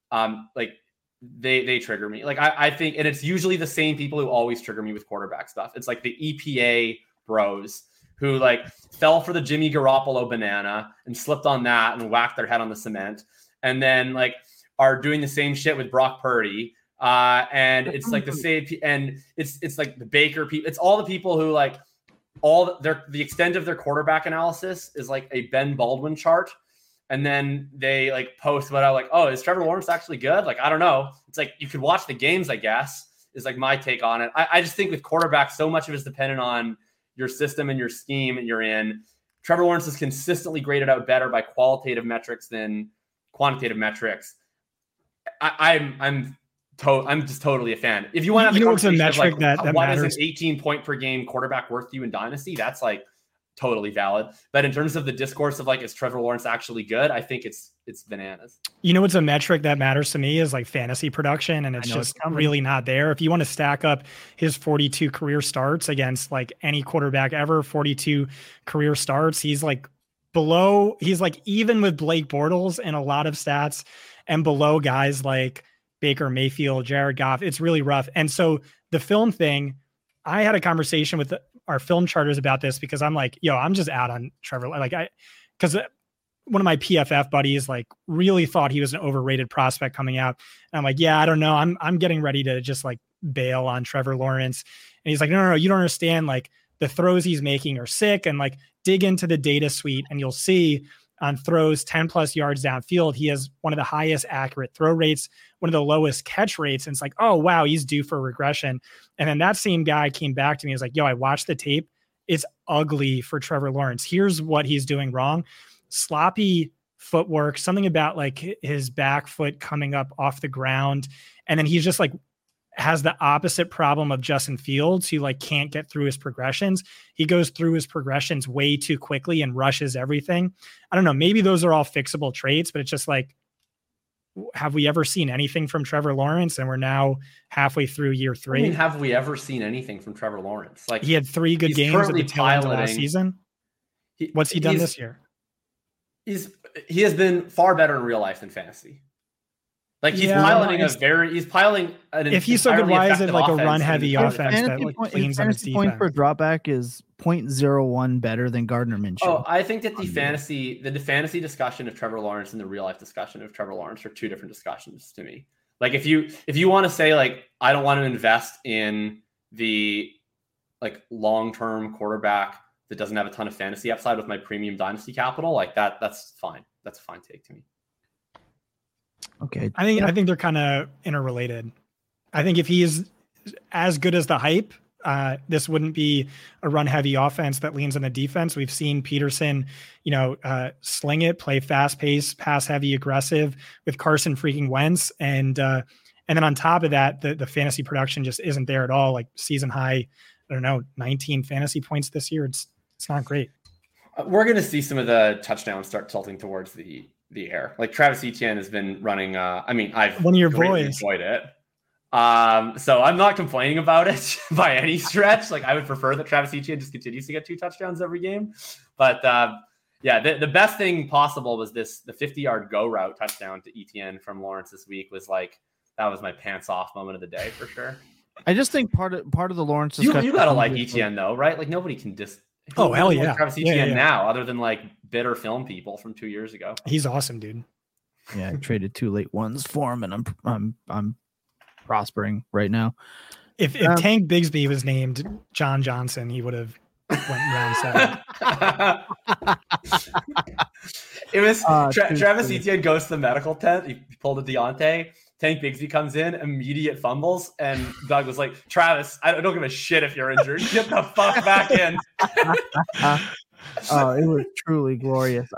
they trigger me. Like I think, and it's usually the same people who always trigger me with quarterback stuff. It's like the EPA bros who fell for the Jimmy Garoppolo banana and slipped on that and whacked their head on the cement. And then are doing the same shit with Brock Purdy. And it's the same, and it's like the Baker people. It's all the people who the extent of their quarterback analysis is like a Ben Baldwin chart. And then they post about how is Trevor Lawrence actually good? I don't know. It's you could watch the games, I guess, is my take on it. I just think with quarterbacks, so much of it is dependent on your system and your scheme that you're in. Trevor Lawrence is consistently graded out better by qualitative metrics than quantitative metrics. I'm just totally a fan. If you want to have the conversation metric that what matters. is an 18 point per game quarterback worth to you in Dynasty, that's totally valid. But in terms of the discourse of like, is Trevor Lawrence actually good? I think it's bananas. You know what's a metric that matters to me is like fantasy production, and it's just really not there. If you want to stack up his 42 career starts against like any quarterback ever, 42 career starts, he's like even with Blake Bortles in a lot of stats and below guys like Baker Mayfield, Jared Goff. It's really rough. And so the film thing, I had a conversation with our film charters about this because I'm like, yo, I'm just out on Trevor. Because one of my PFF buddies like really thought he was an overrated prospect coming out. And I'm like, yeah, I don't know. I'm getting ready to just like bail on Trevor Lawrence. And he's like, no, you don't understand. Like the throws he's making are sick, and like dig into the data suite and you'll see on throws 10 plus yards downfield, he has one of the highest accurate throw rates, one of the lowest catch rates. And it's like, oh, wow, he's due for regression. And then that same guy came back to me. He was like, yo, I watched the tape. It's ugly for Trevor Lawrence. Here's what he's doing wrong. Sloppy footwork, something about like his back foot coming up off the ground. And then he's just like has the opposite problem of Justin Fields, who like can't get through his progressions. He goes through his progressions way too quickly and rushes everything. I don't know. Maybe those are all fixable traits, but it's just like, have we ever seen anything from Trevor Lawrence? And we're now halfway through year 3. I mean, have we ever seen anything from Trevor Lawrence? Like he had 3 good games at the tail end of last season. What's he done this year? He has been far better in real life than fantasy. Like he's piloting if he's so good, why is it like a run heavy offense that like leans on its defense? Point per dropback is 0.01 better than Gardner Minshew. Oh, I think that the fantasy discussion of Trevor Lawrence and the real life discussion of Trevor Lawrence are two different discussions to me. Like if you want to say like I don't want to invest in the like long-term quarterback that doesn't have a ton of fantasy upside with my premium dynasty capital, like that's fine. That's a fine take to me. Okay. I think they're kind of interrelated. I think if he is as good as the hype, this wouldn't be a run heavy offense that leans on the defense. We've seen Peterson, sling it, play fast pace, pass heavy, aggressive with Carson freaking Wentz. And then on top of that, the fantasy production just isn't there at all. Like season high, 19 fantasy points this year. It's not great. We're going to see some of the touchdowns start tilting towards the air. Like Travis Etienne has been running. I've one of your boys enjoyed it. So I'm not complaining about it by any stretch. Like I would prefer that Travis Etienne just continues to get 2 touchdowns every game. But the best thing possible was the 50-yard go route touchdown to Etienne from Lawrence this week was like, that was my pants off moment of the day for sure. I just think part of the Lawrence discussion. You gotta like Etienne though, right? Like nobody can Oh hell yeah, Travis Etienne now, other than like bitter film people from 2 years ago. He's awesome, dude. Yeah, I traded 2 late ones for him, and I'm prospering right now. If Tank Bigsby was named John Johnson, he would have went round 7. It was Travis Etienne goes to the medical tent. He pulled a Deontay. Tank Bigsby comes in, immediate fumbles, and Doug was like, Travis, I don't give a shit if you're injured. Get the fuck back in. It was truly glorious.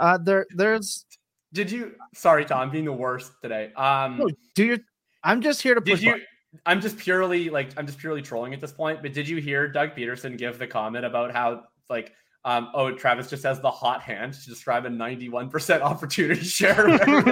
Sorry, Tom, being the worst today. I'm just here to push. I'm just purely trolling at this point, but did you hear Doug Peterson give the comment about how like Travis just has the hot hand to describe a 91% opportunity share?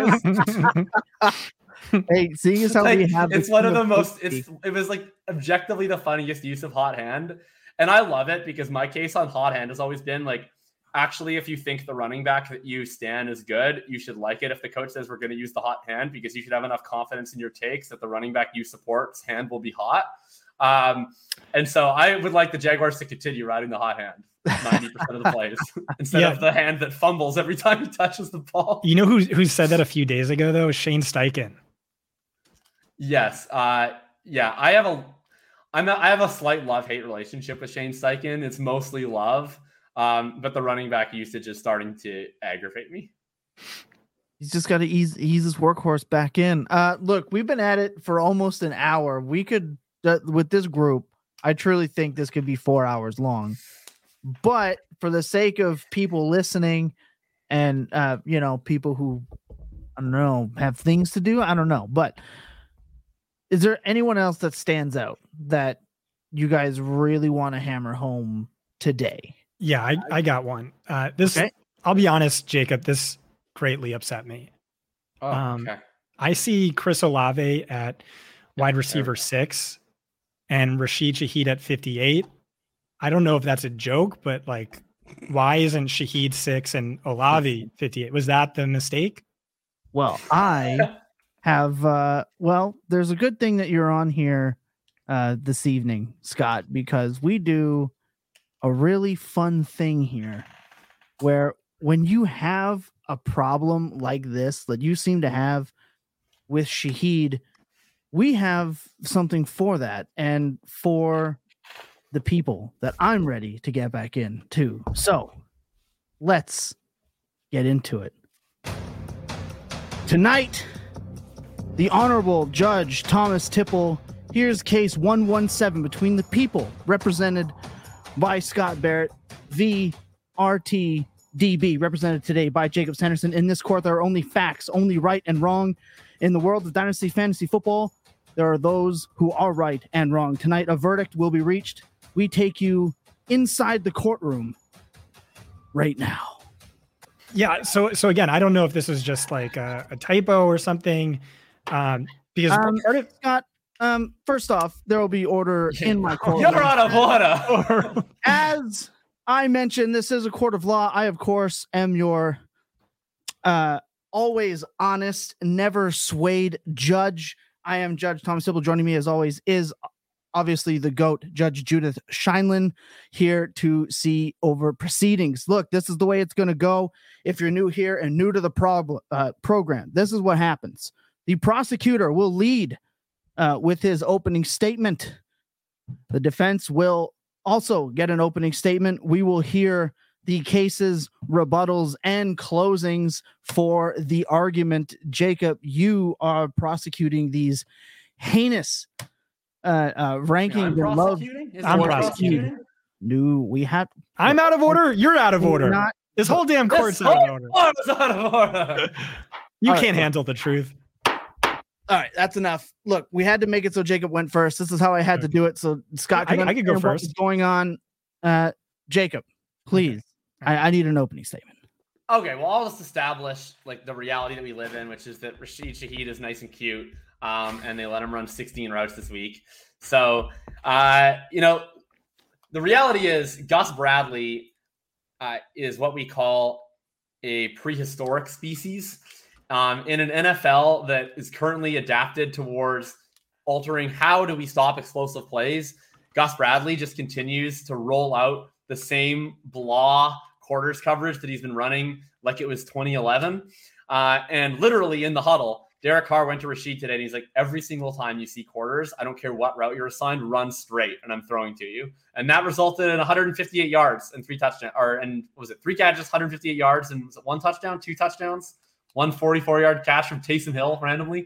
Hey, seeing as how we have it's one of the most it was like objectively the funniest use of hot hand, and I love it because my case on hot hand has always been like, actually, if you think the running back that you stand is good, you should like it if the coach says we're going to use the hot hand, because you should have enough confidence in your takes that the running back you support's hand will be hot. And so I would like the Jaguars to continue riding the hot hand 90% of the plays instead of the hand that fumbles every time he touches the ball. You know who said that a few days ago though? Shane Steichen. Yes. I have a slight love-hate relationship with Shane Steichen. It's mostly love. But the running back usage is starting to aggravate me. He's just got to ease his workhorse back in. Look, we've been at it for almost an hour. We could, with this group, I truly think this could be 4 hours long. But for the sake of people listening and, people who, I don't know, have things to do, I don't know. But is there anyone else that stands out that you guys really want to hammer home today? Yeah, I got one. Okay. I'll be honest, Jacob, this greatly upset me. Oh, okay. I see Chris Olave at wide receiver 6 and Rashid Shaheed at 58. I don't know if that's a joke, but like, why isn't Shaheed 6 and Olave 58? Was that the mistake? Well, I have, there's a good thing that you're on here this evening, Scott, because we do a really fun thing here where when you have a problem like this that you seem to have with Shaheed, we have something for that and for the people that I'm ready to get back in too. So let's get into it. Tonight, the Honorable Judge Thomas Tipple hears case 117 between the people represented by Scott Barrett v. RTDB, represented today by Jacob Sanderson. In this court, there are only facts, only right and wrong. In the world of Dynasty Fantasy Football, there are those who are right and wrong. Tonight, a verdict will be reached. We take you inside the courtroom right now. Yeah. So again, I don't know if this is just like a typo or something. Because Scott, first off, there will be order in my court. You're out of order. As I mentioned, this is a court of law. I, of course, am your always honest, never swayed judge. I am Judge Thomas Tipple. Joining me, as always, is obviously the GOAT, Judge Judith Scheinlin, here to see over proceedings. Look, this is the way it's going to go. If you're new here and new to the program, this is what happens. The prosecutor will lead with his opening statement. The defense will also get an opening statement. We will hear the cases, rebuttals, and closings for the argument. Jacob, you are prosecuting these heinous ranking. I'm prosecuting. No, we have. I'm out of order. You're out of order. Not, this whole damn court's out of order. Out of order. You can't handle the truth. All right, that's enough. Look, we had to make it so Jacob went first. This is how I had to do it. So Scott, I could go first. What's going on? Jacob, please. Okay. I need an opening statement. Okay, well, I'll just establish like the reality that we live in, which is that Rashid Shaheed is nice and cute, and they let him run 16 routes this week. So, the reality is Gus Bradley is what we call a prehistoric species in an NFL that is currently adapted towards altering how do we stop explosive plays. Gus Bradley just continues to roll out the same blah quarters coverage that he's been running like it was 2011. And literally in the huddle, Derek Carr went to Rashid today and he's like, every single time you see quarters, I don't care what route you're assigned, run straight and I'm throwing to you. And that resulted in 158 yards and 3 touchdowns, was it 3 catches, 158 yards, and was it 1 touchdown, 2 touchdowns, 1 44-yard catch from Taysom Hill randomly.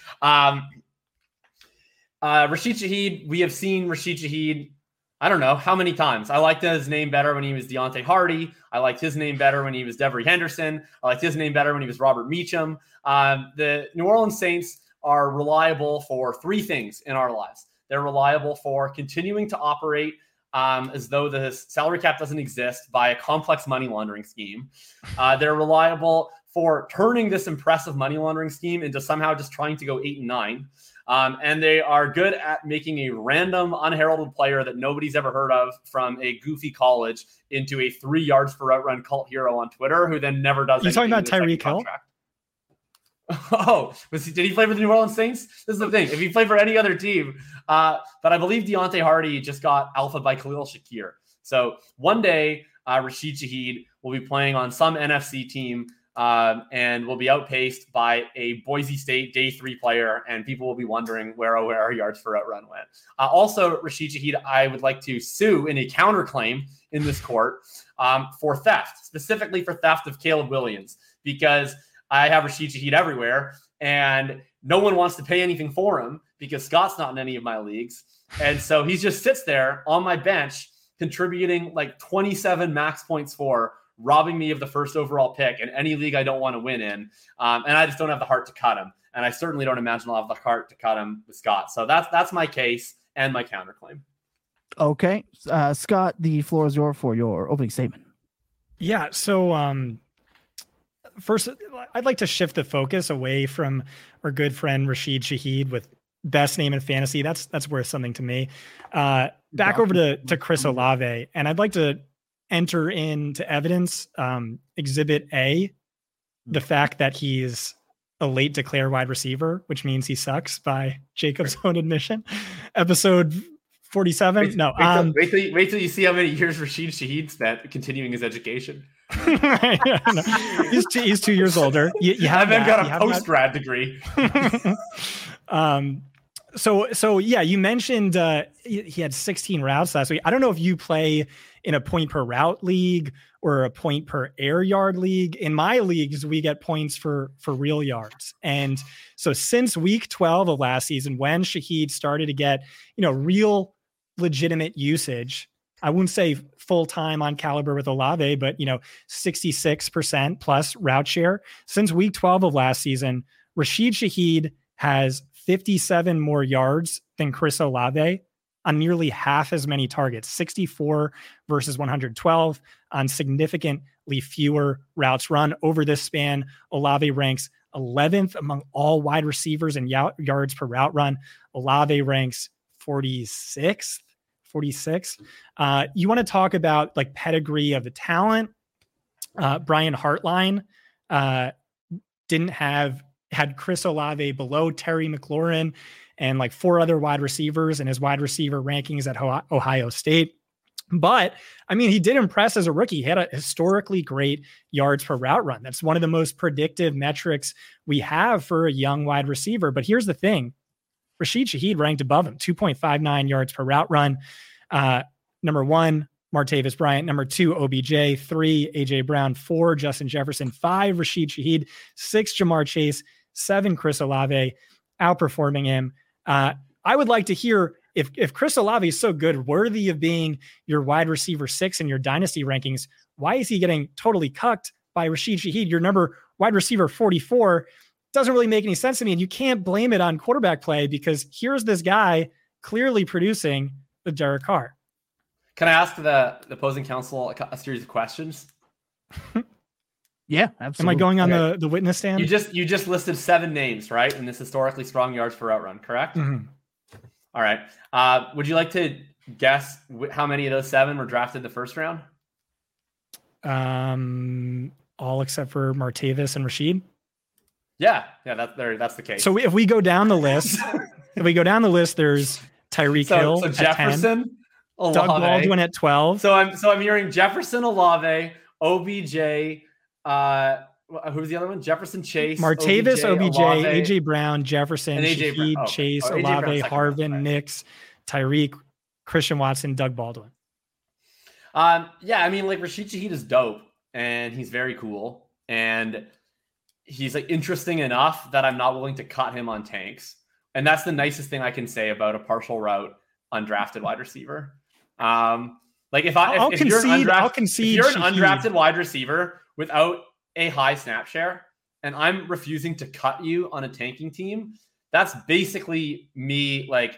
Rashid Shaheed, we have seen Rashid Shaheed, I don't know how many times. I liked his name better when he was Deontay Hardy. I liked his name better when he was Devery Henderson. I liked his name better when he was Robert Meacham. The New Orleans Saints are reliable for 3 things in our lives. They're reliable for continuing to operate as though the salary cap doesn't exist by a complex money laundering scheme. They're reliable for turning this impressive money laundering scheme into somehow just trying to go 8-9. And they are good at making a random unheralded player that nobody's ever heard of from a goofy college into a 3 yards per route run cult hero on Twitter who then never does anything. You talking about Tyreek Hill? Oh, did he play for the New Orleans Saints? This is the thing. If he played for any other team, but I believe Deontay Hardy just got alpha by Khalil Shakir. So one day, Rashid Shaheed will be playing on some NFC team and will be outpaced by a Boise State day 3 player, and people will be wondering where our yards per route run went. Also, Rashid Shaheed, I would like to sue in a counterclaim in this court for theft, specifically for theft of Caleb Williams, because I have Rashid Shaheed everywhere, and no one wants to pay anything for him because Scott's not in any of my leagues. And so he just sits there on my bench, contributing like 27 max points for, robbing me of the first overall pick in any league I don't want to win in. And I just don't have the heart to cut him. And I certainly don't imagine I'll have the heart to cut him with Scott. So that's my case and my counterclaim. Okay. Scott, the floor is yours for your opening statement. Yeah. So first, I'd like to shift the focus away from our good friend Rashid Shaheed with best name in fantasy. That's worth something to me. Back over to Chris Olave, and I'd like to enter into evidence Exhibit A, the fact that he's a late declare wide receiver, which means he sucks by Jacob's own admission. Episode 47. Wait till you see how many years Rashid Shaheed spent continuing his education. He's 2 years older. You have then got a post-grad degree. So yeah, you mentioned he had 16 routes last week. I don't know if you play in a point per route league or a point per air yard league. In my leagues, we get points for real yards. And so since week 12 of last season, when Shaheed started to get, real legitimate usage, I wouldn't say full-time on caliber with Olave, but 66% plus route share. Since week 12 of last season, Rashid Shaheed has 57 more yards than Chris Olave on nearly half as many targets, 64 versus 112 on significantly fewer routes run over this span. Olave ranks 11th among all wide receivers in yards per route run. Olave ranks 46th. You want to talk about like pedigree of the talent? Brian Hartline had Chris Olave below Terry McLaurin and like 4 other wide receivers in his wide receiver rankings at Ohio State. But I mean, he did impress as a rookie. He had a historically great yards per route run. That's one of the most predictive metrics we have for a young wide receiver. But here's the thing. Rashid Shaheed ranked above him, 2.59 yards per route run. Number 1, Martavis Bryant. Number 2, OBJ. 3, AJ Brown. 4, Justin Jefferson. 5, Rashid Shaheed. 6, Jamar Chase. 7, Chris Olave, outperforming him. I would like to hear if Chris Olave is so good, worthy of being your wide receiver 6 in your dynasty rankings, why is he getting totally cucked by Rashid Shaheed, your number wide receiver 44? Doesn't really make any sense to me. And you can't blame it on quarterback play because here's this guy clearly producing with Derek Carr. Can I ask the opposing counsel a series of questions? Yeah, absolutely. Am I going on the witness stand? You just listed 7 names, right? In this historically strong yards per route run, correct? Mm-hmm. All right. Would you like to guess how many of those 7 were drafted the first round? All except for Martavis and Rashid. Yeah, that's the case. So if we go down the list, there's Tyreek Hill at Jefferson, 10, Olave, Doug Baldwin at 12. So I'm hearing Jefferson, Olave, OBJ. Who's the other one? Jefferson, Chase, Martavis, OBJ, Olave, AJ Brown, Jefferson, Shaheed, Chase, Olave, Harvin, Nix, Tyreek, Christian Watson, Doug Baldwin. Yeah, I mean, like Rashid Shaheed is dope and he's very cool and he's like interesting enough that I'm not willing to cut him on tanks. And that's the nicest thing I can say about a partial route undrafted wide receiver. Like if you're an undrafted wide receiver without a high snap share and I'm refusing to cut you on a tanking team, that's basically me like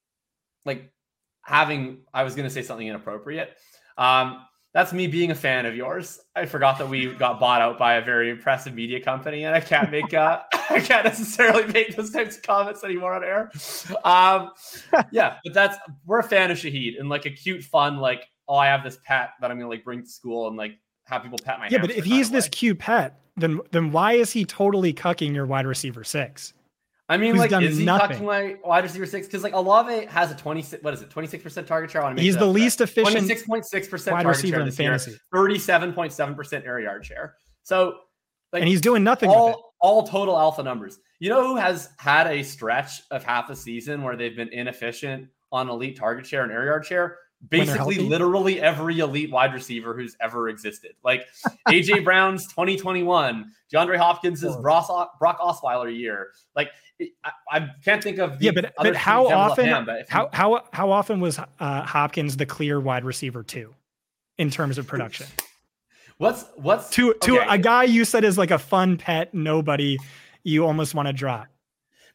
having, I was going to say something inappropriate. That's me being a fan of yours. I forgot that we got bought out by a very impressive media company and I can't make, I can't necessarily make those types of comments anymore on air. Yeah, but we're a fan of Shaheed and like a cute, fun, like, oh, I have this pet that I'm going to like bring to school and like have people pet my Yeah, but if he's this cute pet, then why is he totally cucking your wide receiver 6? I mean, like, is he cucking my wide receiver 6? Because like Olave has a 26% target share. He's the least efficient 26.6% wide receiver in fantasy. 37.7% air yard share. So, like, and he's doing nothing with it. All total alpha numbers. You know who has had a stretch of half a season where they've been inefficient on elite target share and air yard share? Basically, literally every elite wide receiver who's ever existed. Like AJ Brown's 2021, DeAndre Hopkins' Brock Osweiler year. Like I can't think of but how often was Hopkins the clear wide receiver 2 in terms of production? What's to a guy you said is like a fun pet, nobody you almost want to drop.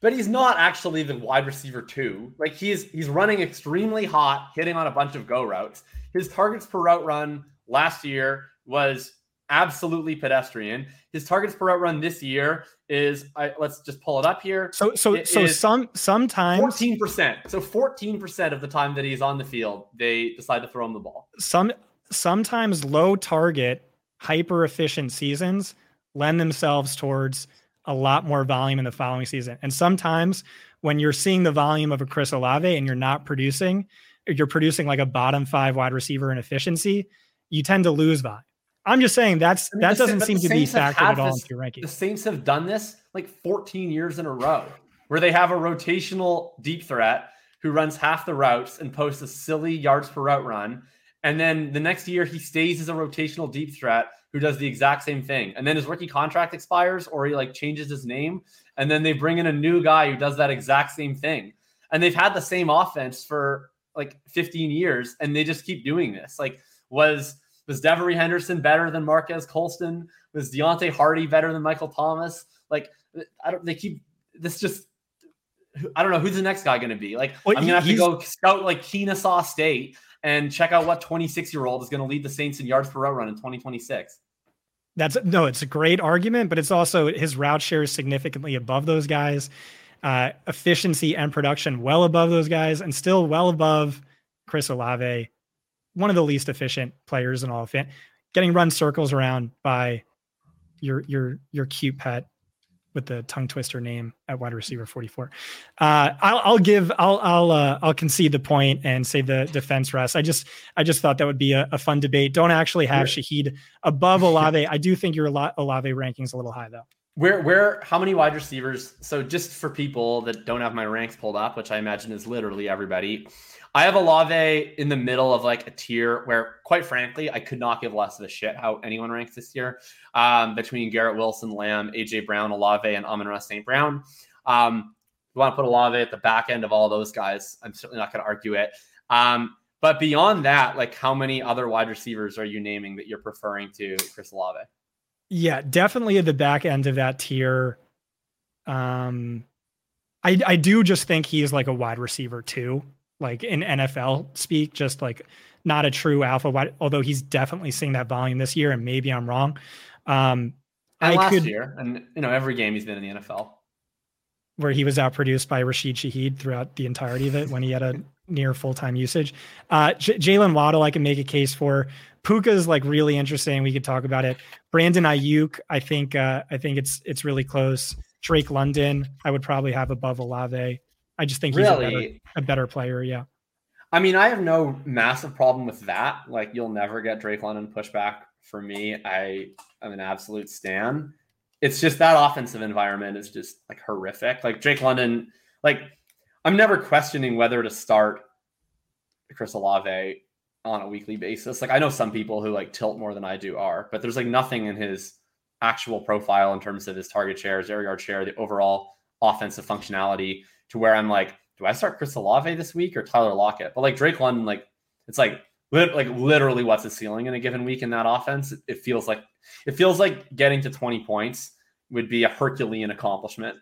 but he's not actually the wide receiver 2. Like he's running extremely hot, hitting on a bunch of go routes. His targets per route run last year was absolutely pedestrian. His targets per route run this year is let's just pull it up here. So sometimes 14%. So 14% of the time that he's on the field, they decide to throw him the ball. Sometimes low target, hyper efficient seasons lend themselves towards a lot more volume in the following season. And sometimes when you're seeing the volume of a Chris Olave and you're not producing, you're producing like a bottom 5 wide receiver in efficiency, you tend to lose volume. I'm just saying that doesn't seem to be factored at all into your ranking. The Saints have done this like 14 years in a row, where they have a rotational deep threat who runs half the routes and posts a silly yards per route run. And then the next year he stays as a rotational deep threat who does the exact same thing. And then his rookie contract expires, or he like changes his name. And then they bring in a new guy who does that exact same thing. And they've had the same offense for like 15 years. And they just keep doing this. Like was Devery Henderson better than Marquez Colston? Was Deontay Hardy better than Michael Thomas? Like, I don't know who's the next guy going to be. Like, I'm going to have to go scout like Kennesaw State and check out what 26-year-old is going to lead the Saints in yards per route run in 2026. It's a great argument, but it's also his route share is significantly above those guys. Efficiency and production well above those guys, and still well above Chris Olave, one of the least efficient players in all of it, getting run circles around by your cute pet with the tongue twister name at wide receiver 44. I'll concede the point and say the defense rest. I just thought that would be a fun debate. Don't actually have Shaheed above Olave. I do think your Olave ranking's a little high though. How many wide receivers? So just for people that don't have my ranks pulled up, which I imagine is literally everybody, I have Olave in the middle of like a tier where, quite frankly, I could not give less of a shit how anyone ranks this year, between Garrett Wilson, Lamb, AJ Brown, Olave, and Amon-Ra St. Brown. You want to put Olave at the back end of all those guys, I'm certainly not going to argue it. But beyond that, like, how many other wide receivers are you naming that you're preferring to Chris Olave? Yeah, definitely at the back end of that tier. I do just think he is like a wide receiver too. Like in NFL speak, just like not a true alpha wide, although he's definitely seeing that volume this year, and maybe I'm wrong. And last year, and every game he's been in the NFL, where he was outproduced by Rashid Shaheed throughout the entirety of it when he had a near full-time usage. Jalen Waddle, I can make a case for. Puka is like really interesting. We could talk about it. Brandon Ayuk, I think it's really close. Drake London, I would probably have above Olave. I just think he's a better player. Yeah. I mean, I have no massive problem with that. Like, you'll never get Drake London pushback for me. I'm an absolute stan. It's just that offensive environment is just like horrific. Like Drake London, like I'm never questioning whether to start Chris Olave on a weekly basis. Like I know some people who like tilt more than I do but there's like nothing in his actual profile in terms of his target share, his air yard share, the overall offensive functionality to where I'm like, do I start Chris Olave this week or Tyler Lockett? But like Drake London, like it's like literally what's his ceiling in a given week in that offense. It feels like getting to 20 points would be a Herculean accomplishment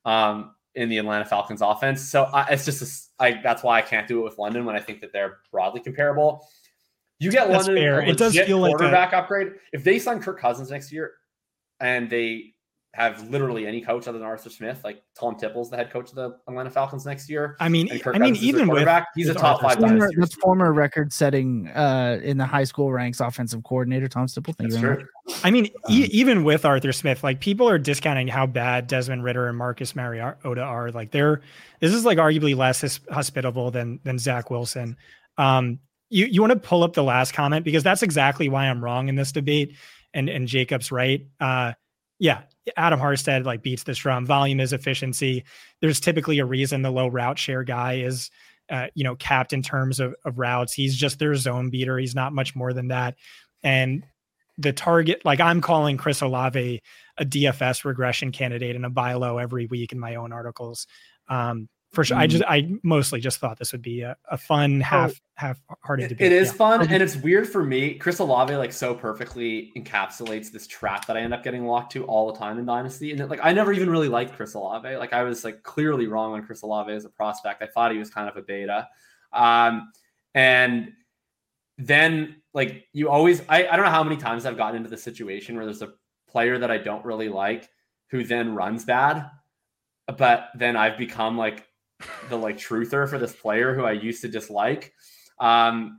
in the Atlanta Falcons offense. So that's why I can't do it with London when I think that they're broadly comparable. You get That's London fair. a It does legit feel like quarterback upgrade. If they sign Kirk Cousins next year and they have literally any coach other than Arthur Smith, like Tom Tipple's the head coach of the Atlanta Falcons next year. I mean, even with he's a top 5 dynasty. That's former record-setting in the high school ranks offensive coordinator Tom Tipple. Thank you very much. I mean, even with Arthur Smith, like people are discounting how bad Desmond Ridder and Marcus Mariota are. Like this is like arguably less hospitable than Zach Wilson. You want to pull up the last comment because that's exactly why I'm wrong in this debate, and Jacob's right. Yeah, Adam Harstead like beats this drum. Volume is efficiency. There's typically a reason the low route share guy is, capped in terms of routes. He's just their zone beater. He's not much more than that. And the target, like I'm calling Chris Olave a DFS regression candidate and a buy low every week in my own articles. For sure. I mostly just thought this would be a fun half-hearted debate. It is fun, and it's weird for me. Chris Olave like so perfectly encapsulates this trap that I end up getting locked to all the time in Dynasty. And like I never even really liked Chris Olave. Like I was like clearly wrong on Chris Olave as a prospect. I thought he was kind of a beta. And then like you always I don't know how many times I've gotten into the situation where there's a player that I don't really like who then runs bad, but then I've become like the like truther for this player who I used to dislike. And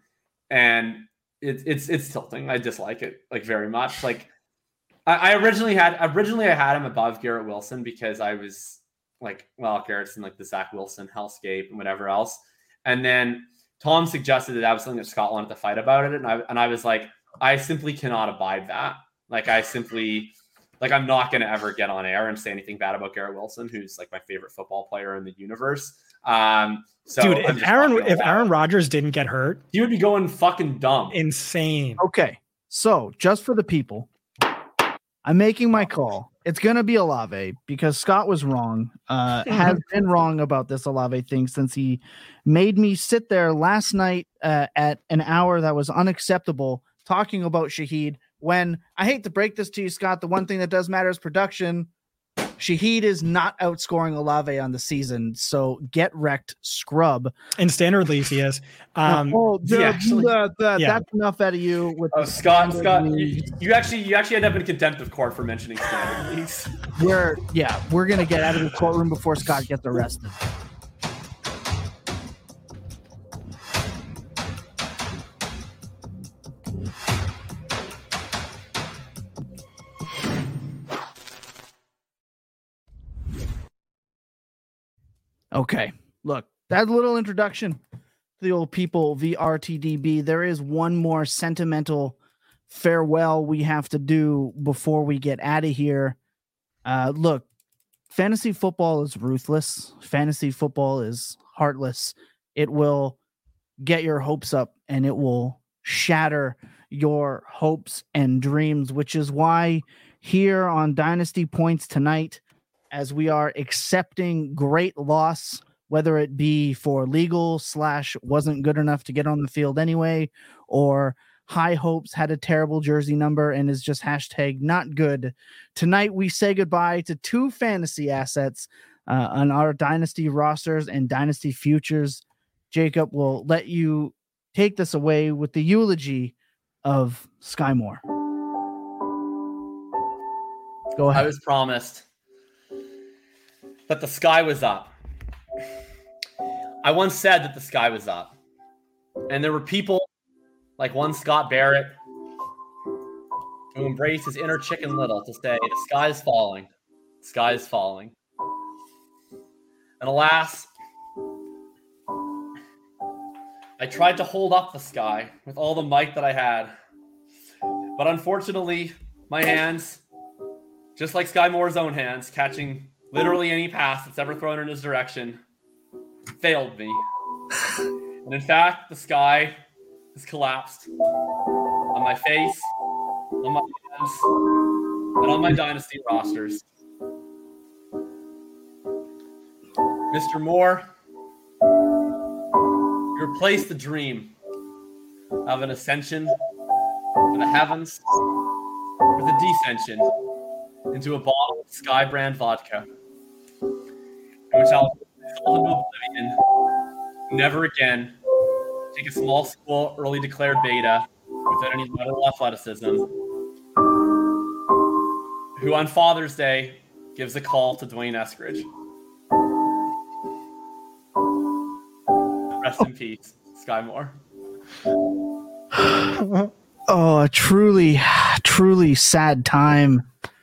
it's tilting. I dislike it like very much. Like I originally had him above Garrett Wilson because I was like, well, Garrett's in like the Zach Wilson hellscape and whatever else. And then Tom suggested that was something that Scott wanted to fight about it. And I was like, I simply cannot abide that. Like I'm not going to ever get on air and say anything bad about Garrett Wilson, who's like my favorite football player in the universe. So dude, if Aaron Rodgers didn't get hurt, he would be going fucking dumb. Insane. Okay. So just for the people, I'm making my call. It's going to be Olave because Scott was wrong, has been wrong about this Olave thing since he made me sit there last night at an hour that was unacceptable talking about Shaheed. When I hate to break this to you, Scott, the one thing that does matter is production. Shaheed is not outscoring Olave on the season, so get wrecked, scrub. In standard leagues, he is. That's enough out of you. With Scott, you actually end up in contempt of court for mentioning standard leagues. We're gonna get out of the courtroom before Scott gets arrested. Okay, look, that little introduction to the old people VRTDB. There is one more sentimental farewell we have to do before we get out of here. Look, fantasy football is ruthless. Fantasy football is heartless. It will get your hopes up and it will shatter your hopes and dreams, which is why here on Dynasty Points tonight, as we are accepting great loss, whether it be for legal / wasn't good enough to get on the field anyway, or high hopes, had a terrible jersey number and is just hashtag not good. Tonight, we say goodbye to 2 fantasy assets on our Dynasty rosters and Dynasty futures. Jacob will let you take this away with the eulogy of Sky Moore. Go ahead. I was promised that the sky was up. I once said that the sky was up. And there were people like one Scott Barrett who embraced his inner Chicken Little to say, the sky is falling. The sky is falling. And alas, I tried to hold up the sky with all the might that I had. But unfortunately, my hands, just like Sky Moore's own hands, catching literally any pass that's ever thrown in his direction, failed me. And in fact, the sky has collapsed on my face, on my hands, and on my Dynasty rosters. Mr. Moore, you replaced the dream of an ascension to the heavens with a descension into a bottle of Sky brand vodka, in which I'll fall into oblivion, never again take a small school early declared beta without any lateral athleticism, who on Father's Day gives a call to Dwayne Eskridge. Rest in peace, Sky Moore. Oh, a truly, truly sad time.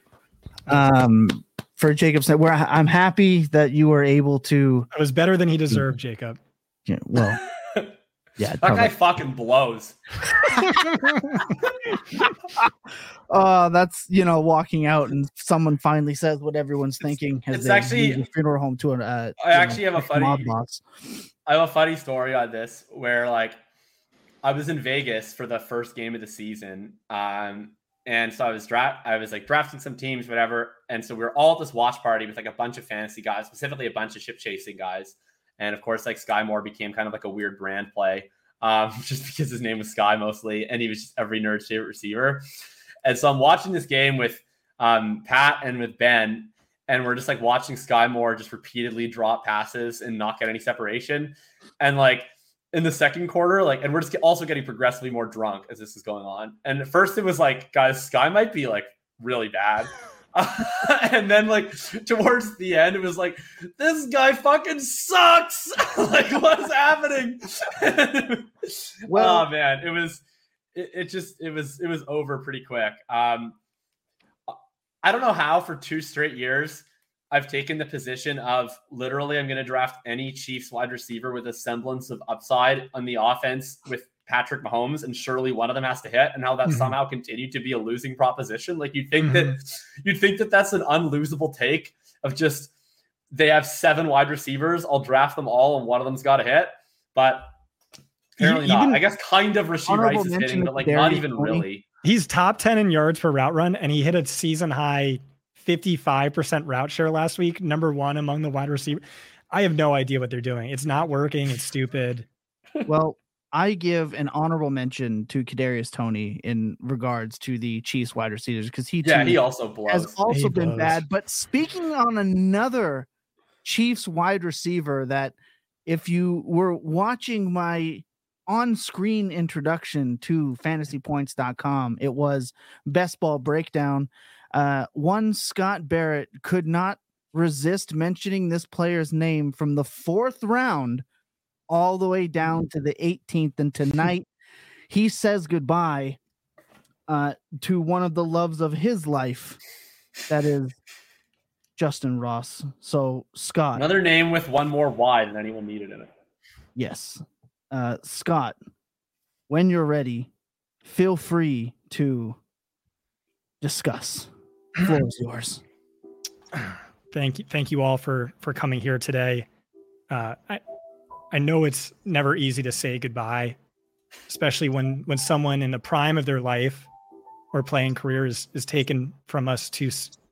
For Jacob's, where I'm happy that you were able to. It was better than he deserved, Jacob. Yeah, well, yeah, that guy fucking blows. That's walking out and someone finally says what everyone's thinking. It's actually a funeral home to an. I actually have a funny. I have a funny story on this where like I was in Vegas for the first game of the season. And so I was drafting some teams, whatever. And so we were all at this watch party with like a bunch of fantasy guys, specifically a bunch of ship chasing guys. And of course, like Sky Moore became kind of like a weird brand play, just because his name was Sky mostly, and he was just every nerd's favorite receiver. And so I'm watching this game with Pat and with Ben, and we're just like watching Sky Moore just repeatedly drop passes and not get any separation. And like in the second quarter, like, and we're just also getting progressively more drunk as this is going on. And at first it was like, guys, Sky might be like really bad. And then like towards the end, it was like, this guy fucking sucks. Like, what's happening? Well, oh man, it was over pretty quick. I don't know how for 2 straight years I've taken the position of literally I'm going to draft any Chiefs wide receiver with a semblance of upside on the offense with Patrick Mahomes, and surely one of them has to hit, and how that somehow continued to be a losing proposition. Like you'd think that that's an unlosable take of just they have 7 wide receivers. I'll draft them all and one of them's got to hit, but apparently not. I guess kind of Rashee Rice is hitting, but like not even really. He's top 10 in yards per route run, and he hit a season high 55% route share last week, number 1 among the wide receivers. I have no idea what they're doing. It's not working. It's stupid. Well, I give an honorable mention to Kadarius Toney in regards to the Chiefs wide receivers, because he also blows. Has also been bad. But speaking on another Chiefs wide receiver, that if you were watching my on-screen introduction to fantasypoints.com, it was Best Ball Breakdown. One Scott Barrett could not resist mentioning this player's name from the 4th round all the way down to the 18th. And tonight he says goodbye to one of the loves of his life. That is Justin Ross. So Scott, another name with one more Y than anyone needed in it. Yes. Scott, when you're ready, feel free to discuss. The floor is yours. Thank you all for coming here today. I know it's never easy to say goodbye, especially when someone in the prime of their life or playing career is taken from us too.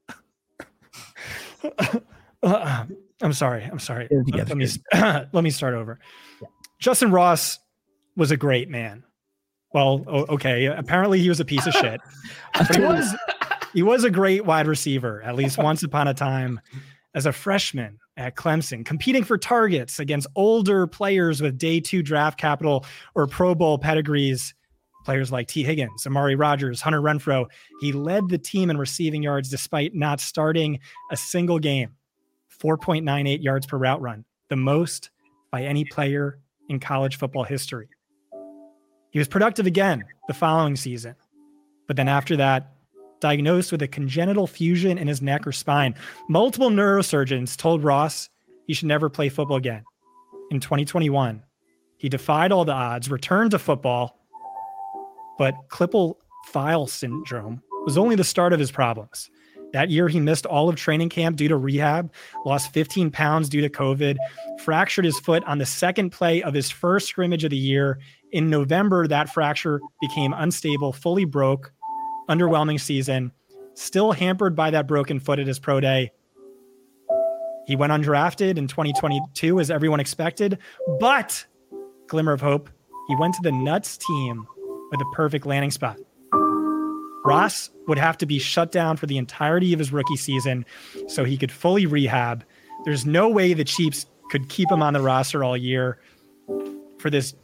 I'm sorry. Let me start over. Yeah. Justin Ross was a great man. Well, okay. Apparently he was a piece of shit. But he was a great wide receiver, at least once upon a time, as a freshman at Clemson, competing for targets against older players with day 2 draft capital or Pro Bowl pedigrees, players like T. Higgins, Amari Rodgers, Hunter Renfrow. He led the team in receiving yards despite not starting a single game. 4.98 yards per route run, the most by any player in college football history. He was productive again the following season, but then after that, diagnosed with a congenital fusion in his neck or spine. Multiple neurosurgeons told Ross he should never play football again. In 2021, he defied all the odds, returned to football, but Klippel-Feil syndrome was only the start of his problems. That year, he missed all of training camp due to rehab, lost 15 pounds due to COVID, fractured his foot on the second play of his first scrimmage of the year. In November, that fracture became unstable, fully broke. Underwhelming season, still hampered by that broken foot at his pro day. He went undrafted in 2022 as everyone expected, but glimmer of hope, he went to the Nuts team with a perfect landing spot. Ross would have to be shut down for the entirety of his rookie season so he could fully rehab. There's no way the Chiefs could keep him on the roster all year for this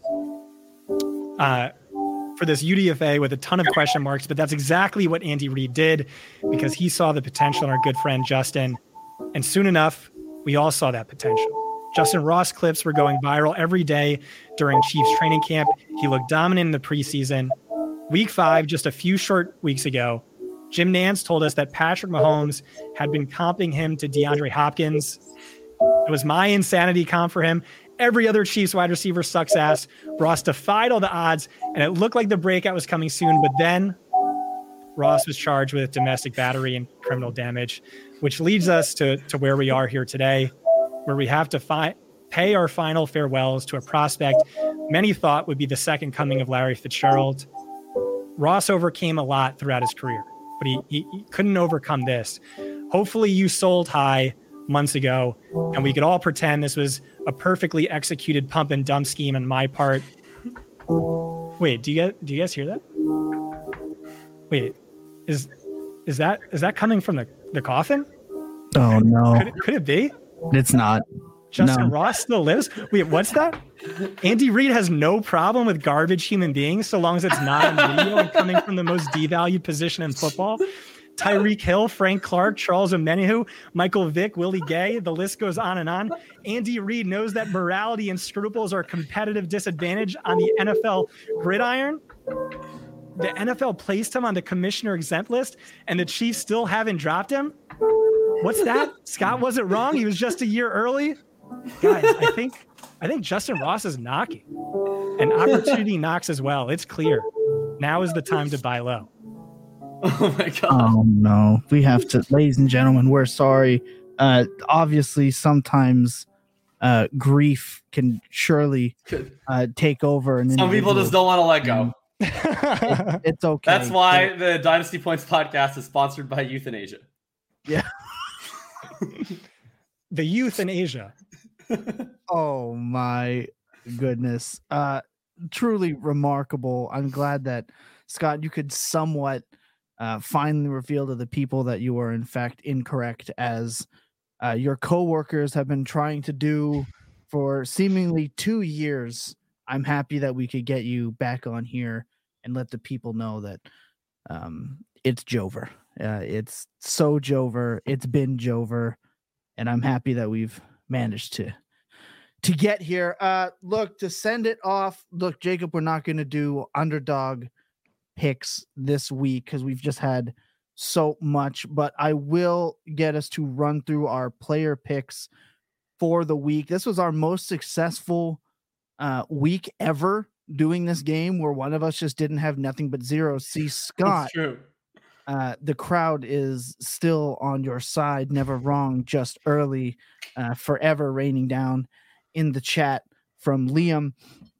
UDFA with a ton of question marks, but that's exactly what Andy Reid did because he saw the potential in our good friend Justin. And soon enough, we all saw that potential. Justin Ross clips were going viral every day during Chiefs training camp. He looked dominant in the preseason. Week 5, just a few short weeks ago, Jim Nantz told us that Patrick Mahomes had been comping him to DeAndre Hopkins. It was my insanity comp for him. Every other Chiefs wide receiver sucks ass. Ross defied all the odds, and it looked like the breakout was coming soon. But then Ross was charged with domestic battery and criminal damage, which leads us to where we are here today, where we have to pay our final farewells to a prospect many thought would be the second coming of Larry Fitzgerald. Ross overcame a lot throughout his career, but he couldn't overcome this. Hopefully you sold high. months ago, and we could all pretend this was a perfectly executed pump and dump scheme on my part. Wait, do you guys hear that? Wait, is that coming from the coffin? Oh no. Could it be? It's not. Justin Ross still lives? Wait, what's that? Andy Reid has no problem with garbage human beings so long as it's not on video and coming from the most devalued position in football. Tyreek Hill, Frank Clark, Charles Omenihu, Michael Vick, Willie Gay, the list goes on and on. Andy Reid knows that morality and scruples are a competitive disadvantage on the NFL gridiron. The NFL placed him on the commissioner exempt list, and the Chiefs still haven't dropped him. What's that? Scott wasn't wrong. He was just a year early. Guys, I think Justin Ross is knocking, and opportunity knocks as well. It's clear. Now is the time to buy low. Oh my God. Oh no. We have to, ladies and gentlemen, we're sorry. Obviously sometimes grief can surely take over. And some people just don't want to let go. It's okay. That's why the Dynasty Points podcast is sponsored by Euthanasia. Yeah. The youth in Asia. Oh my goodness. Truly remarkable. I'm glad that, Scott, you could somewhat finally reveal to the people that you are in fact incorrect, as your coworkers have been trying to do for seemingly 2 years. I'm happy that we could get you back on here and let the people know that it's Jover. It's so Jover. It's been Jover. And I'm happy that we've managed to get here. Look, to send it off. Look, Jacob, we're not going to do underdog picks this week because we've just had so much, but I will get us to run through our player picks for the week. This was our most successful week ever doing this game, where one of us just didn't have nothing but zero. See, Scott, That's true. The crowd is still on your side. Never wrong, just early. Forever raining down in the chat from Liam.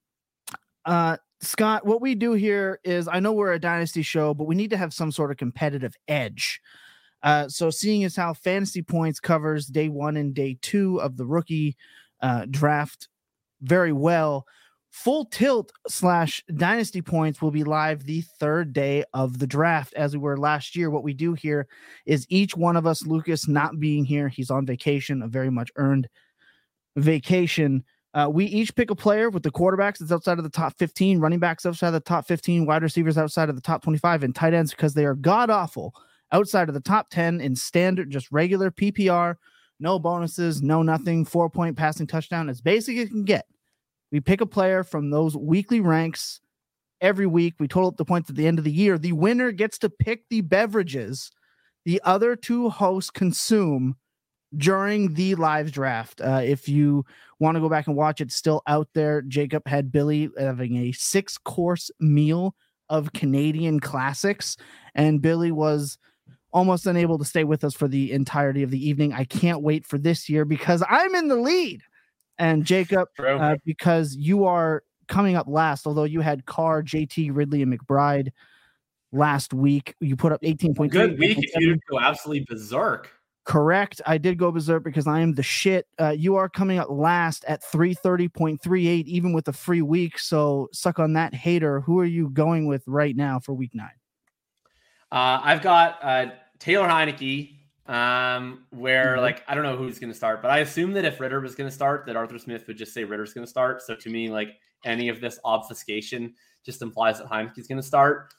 Scott, what we do here is, I know we're a dynasty show, but we need to have some sort of competitive edge. So seeing as how Fantasy Points covers day 1 and day 2 of the rookie draft very well, Full Tilt / Dynasty Points will be live the 3rd day of the draft, as we were last year. What we do here is each one of us, Lucas not being here, he's on vacation, a very much earned vacation. We each pick a player with the quarterbacks that's outside of the top 15, running backs outside of the top 15, wide receivers outside of the top 25, and tight ends, because they are god awful outside of the top 10 in standard, just regular PPR, no bonuses, no nothing, 4-point passing touchdown, as basic as it can get. We pick a player from those weekly ranks every week. We total up the points at the end of the year. The winner gets to pick the beverages the other 2 hosts consume during the live draft. If you want to go back and watch, it's still out there. Jacob had Billy having a 6-course meal of Canadian classics, and Billy was almost unable to stay with us for the entirety of the evening. I can't wait for this year because I'm in the lead. And Jacob, because you are coming up last, although you had Carr, JT, Ridley, and McBride last week, you put up 18.3. Good week if you didn't go absolutely berserk. Correct. I did go berserk because I am the shit. You are coming up last at 330.38, even with a free week. So suck on that, hater. Who are you going with right now for week 9? I've got Taylor Heineke. Like, I don't know who's going to start, but I assume that if Ritter was going to start, that Arthur Smith would just say Ritter's going to start. So to me, like, any of this obfuscation just implies that Heineke's going to start.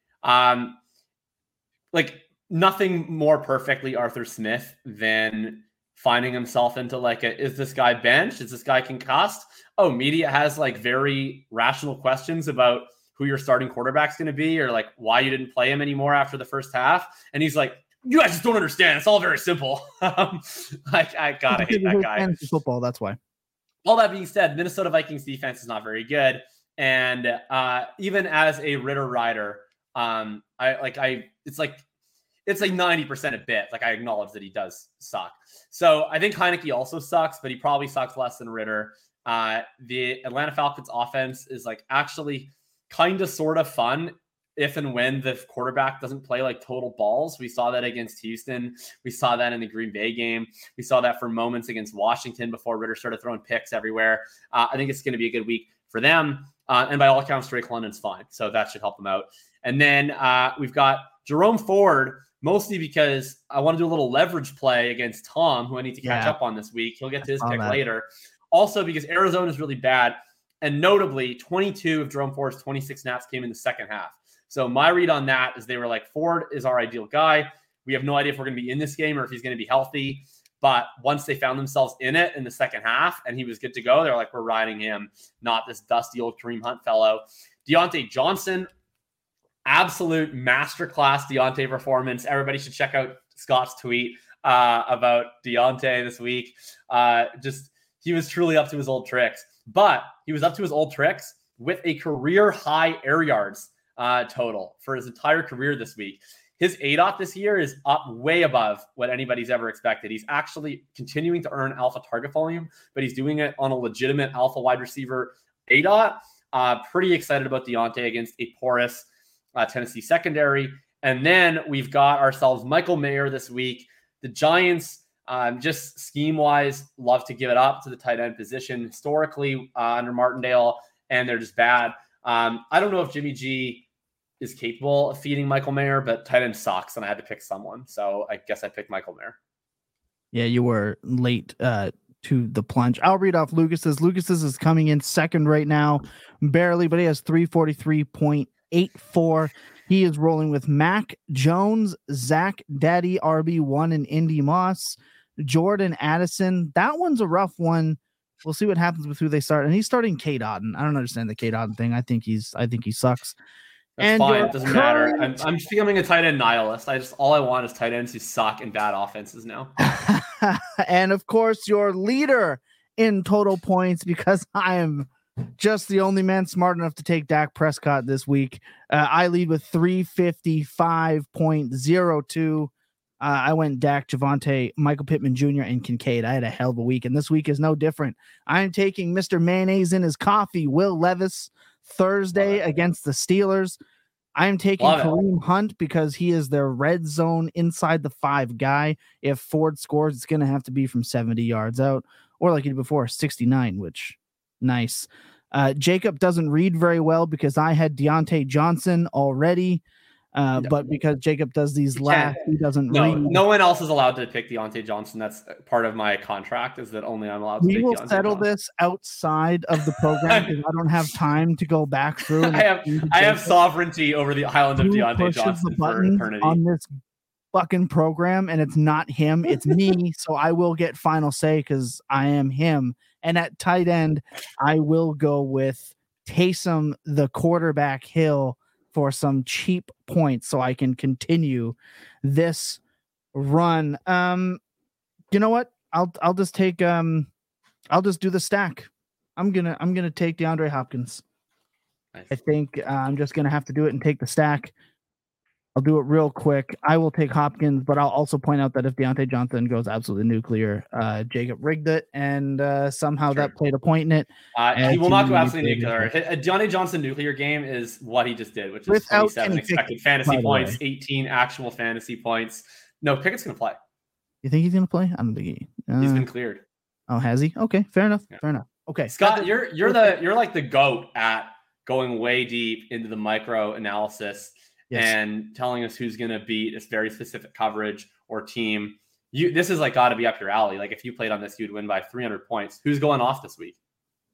Like, nothing more perfectly Arthur Smith than finding himself into like is this guy benched? Is this guy concussed? Oh, media has like very rational questions about who your starting quarterback's going to be, or like why you didn't play him anymore after the first half. And he's like, you guys just don't understand. It's all very simple. I gotta hate that guy. Football, that's why. All that being said, Minnesota Vikings defense is not very good. And even as a Ritter rider, it's like 90% a bit. Like, I acknowledge that he does suck. So I think Heineke also sucks, but he probably sucks less than Ritter. The Atlanta Falcons offense is like actually kind of sort of fun if and when the quarterback doesn't play like total balls. We saw that against Houston. We saw that in the Green Bay game. We saw that for moments against Washington before Ritter started throwing picks everywhere. I think it's going to be a good week for them. And by all accounts, Drake London's fine. So that should help them out. And then we've got Jerome Ford, mostly because I want to do a little leverage play against Tom, who I need to catch up on this week. He'll get to his pick later. Also, because Arizona is really bad. And notably, 22 of Jerome Ford's 26 snaps came in the second half. So my read on that is they were like, Ford is our ideal guy. We have no idea if we're going to be in this game or if he's going to be healthy. But once they found themselves in it in the second half and he was good to go, they're like, we're riding him, not this dusty old Kareem Hunt fellow. Deontay Johnson, absolute masterclass Deontay performance. Everybody should check out Scott's tweet about Deontay this week. He was truly up to his old tricks, but he was up to his old tricks with a career high air yards total for his entire career this week. His ADOT this year is up way above what anybody's ever expected. He's actually continuing to earn alpha target volume, but he's doing it on a legitimate alpha wide receiver ADOT. Pretty excited about Deontay against a porous Tennessee secondary. And then we've got ourselves Michael Mayer this week. The Giants, just scheme-wise, love to give it up to the tight end position historically under Martindale, and they're just bad. I don't know if Jimmy G is capable of feeding Michael Mayer, but tight end sucks, and I had to pick someone. So I guess I picked Michael Mayer. Yeah, you were late to the plunge. I'll read off Lucas's. Lucas's is coming in second right now, barely, but he has 343.84. He is rolling with Mac Jones, Zach Daddy RB1, and Indy Moss, Jordan Addison. That one's a rough one. We'll see what happens with who they start. And he's starting K Dotton. I don't understand the K Dotton thing. I think he sucks. That's fine. It doesn't matter. I'm becoming a tight end nihilist. All I want is tight ends who suck in bad offenses now. And of course, your leader in total points, because I am just the only man smart enough to take Dak Prescott this week. I lead with 355.02. I went Dak, Javonte, Michael Pittman Jr., and Kincaid. I had a hell of a week, and this week is no different. I'm taking Mr. Mayonnaise in his coffee, Will Levis, Thursday against the Steelers. I'm taking Kareem Hunt because he is their red zone inside the 5 guy. If Ford scores, it's going to have to be from 70 yards out, or like he did before, 69, which nice. Jacob doesn't read very well because I had Deontay Johnson already. But because Jacob does these last, he doesn't read. No one else is allowed to pick Deontay Johnson. That's part of my contract, is that only I'm allowed to pick Deontay Johnson. We will settle this outside of the program because I don't have time to go back through. I have sovereignty over the island of Deontay Johnson for eternity. On this fucking program, and it's not him, it's me. So I will get final say because I am him. And at tight end, I will go with Taysom, the quarterback Hill, for some cheap points so I can continue this run. You know what? I'll just take I'll just do the stack. I'm gonna take DeAndre Hopkins. Nice. I think I'm just gonna have to do it and take the stack. I'll do it real quick. I will take Hopkins, but I'll also point out that if Deontay Johnson goes absolutely nuclear, Jacob rigged it, and somehow that played a point in it. He will not go absolutely nuclear. A Deontay Johnson nuclear game is what he just did, which is 27 expected fantasy points, 18 actual fantasy points. No, Pickett's going to play. You think he's going to play? I don't think he's been cleared. Oh, has he? Okay, fair enough. Yeah. Fair enough. Okay, Scott, you're like the GOAT at going way deep into the micro analysis. Yes. And telling us who's going to beat this very specific coverage or team. This is like got to be up your alley. Like if you played on this, you'd win by 300 points. Who's going off this week?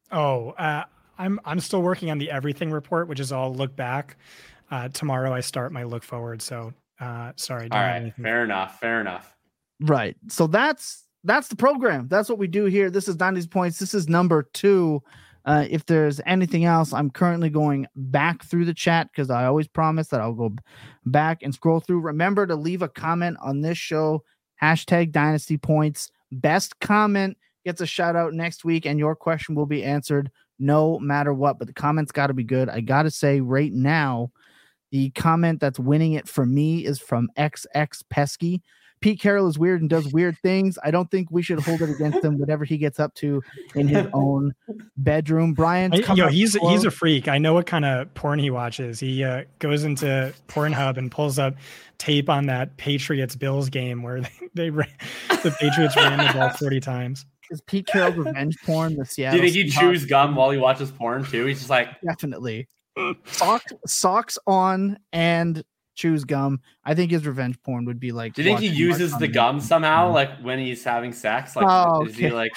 I'm still working on the everything report, which is all look back. Tomorrow I start my look forward. So sorry. All right. Fair enough. Right. So that's the program. That's what we do here. This is 90 points. This is number 2. If there's anything else, I'm currently going back through the chat because I always promise that I'll go back and scroll through. Remember to leave a comment on this show, #Dynasty Points. Best comment gets a shout out next week, and your question will be answered no matter what. But the comment's got to be good. I got to say right now, the comment that's winning it for me is from XX Pesky. Pete Carroll is weird and does weird things. I don't think we should hold it against him, whatever he gets up to in his own bedroom. Brian's he's a freak. I know what kind of porn he watches. He goes into Pornhub and pulls up tape on that Patriots Bills game where the Patriots ran the ball 40 times. Is Pete Carroll revenge porn? The Seattle. Do you think he chews gum while he watches porn too? He's just like definitely socks on and chews gum. I think his revenge porn would be like. Do you think he uses the gum somehow, like when he's having sex? Like, is he like?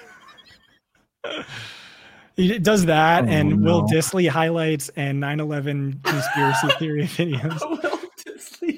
He does that, and Will Dissly highlights and 9/11 conspiracy theory videos. Will Dissly.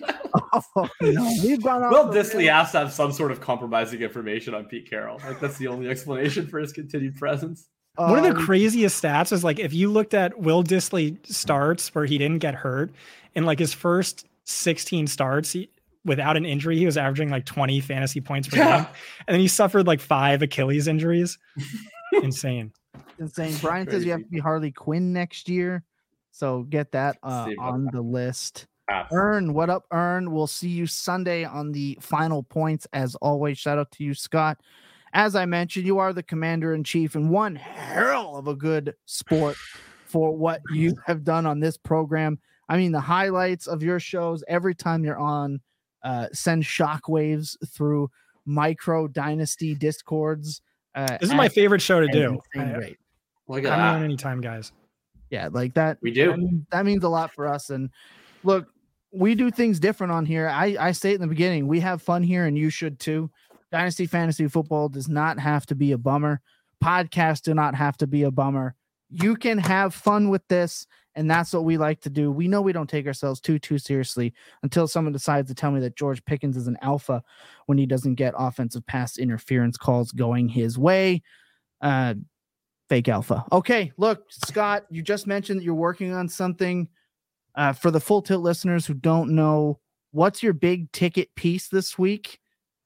Will Dissly has to have some sort of compromising information on Pete Carroll. Like that's the only explanation for his continued presence. One of the craziest stats is like if you looked at Will Dissly starts where he didn't get hurt, in like his first 16 starts without an injury, he was averaging like 20 fantasy points per game, and then he suffered like 5 Achilles injuries. Insane. Brian says you have to be Harley Quinn next year, so get that on the list. Ern, what up, Ern? We'll see you Sunday on the final points. As always, shout out to you, Scott. As I mentioned, you are the commander-in-chief and one hell of a good sport for what you have done on this program. I mean, the highlights of your shows every time you're on send shockwaves through micro dynasty discords. This is my favorite show to do. Great. Look at that. Anytime, guys. Yeah, like that. We do. That means a lot for us. And look, we do things different on here. I say it in the beginning. We have fun here, and you should too. Dynasty Fantasy Football does not have to be a bummer. Podcasts do not have to be a bummer. You can have fun with this, and that's what we like to do. We know we don't take ourselves too seriously until someone decides to tell me that George Pickens is an alpha when he doesn't get offensive pass interference calls going his way. Fake alpha. Okay, look, Scott, you just mentioned that you're working on something. For the Full Tilt listeners who don't know, what's your big ticket piece this week?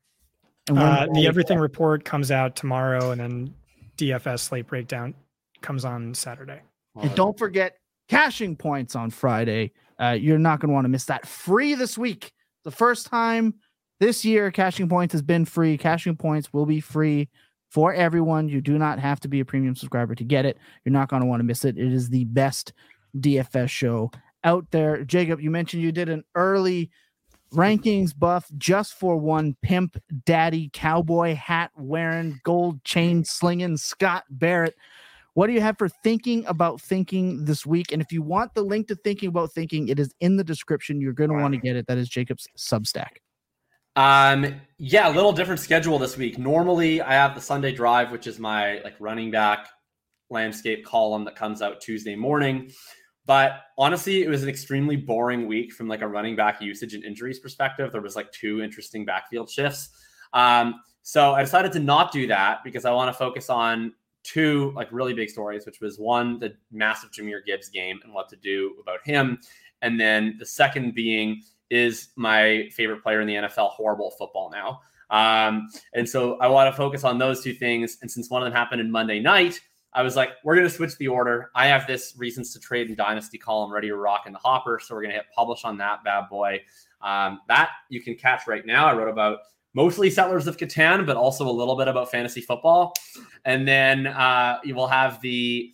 The Everything Report comes out tomorrow, and then DFS Slate Breakdown comes on Saturday. And don't forget Cashing Points on Friday. You're not going to want to miss that. Free this week. The first time this year Cashing Points has been free. Cashing Points will be free for everyone. You do not have to be a premium subscriber to get it. You're not going to want to miss it. It is the best DFS show out there. Jacob, you mentioned you did an early rankings buff just for one pimp daddy cowboy hat wearing gold chain slinging Scott Barrett. What do you have for thinking about thinking this week? And if you want the link to thinking about thinking, it is in the description. You're going to want to get it. That is Jacob's Substack. Yeah, a little different schedule this week. Normally I have the Sunday Drive, which is my like running back landscape column that comes out Tuesday morning. But honestly, it was an extremely boring week from like a running back usage and injuries perspective. There was like 2 interesting backfield shifts. So I decided to not do that because I want to focus on 2 like really big stories, which was one, the massive Jahmyr Gibbs game and what to do about him. And then the second being, is my favorite player in the NFL horrible at football now? And so I want to focus on those 2 things. And since one of them happened in Monday night, I was like, we're going to switch the order. I have this Reasons to Trade and Dynasty column ready to rock in the hopper. So we're going to hit publish on that bad boy. That you can catch right now. I wrote about mostly Settlers of Catan, but also a little bit about fantasy football. And then you will have the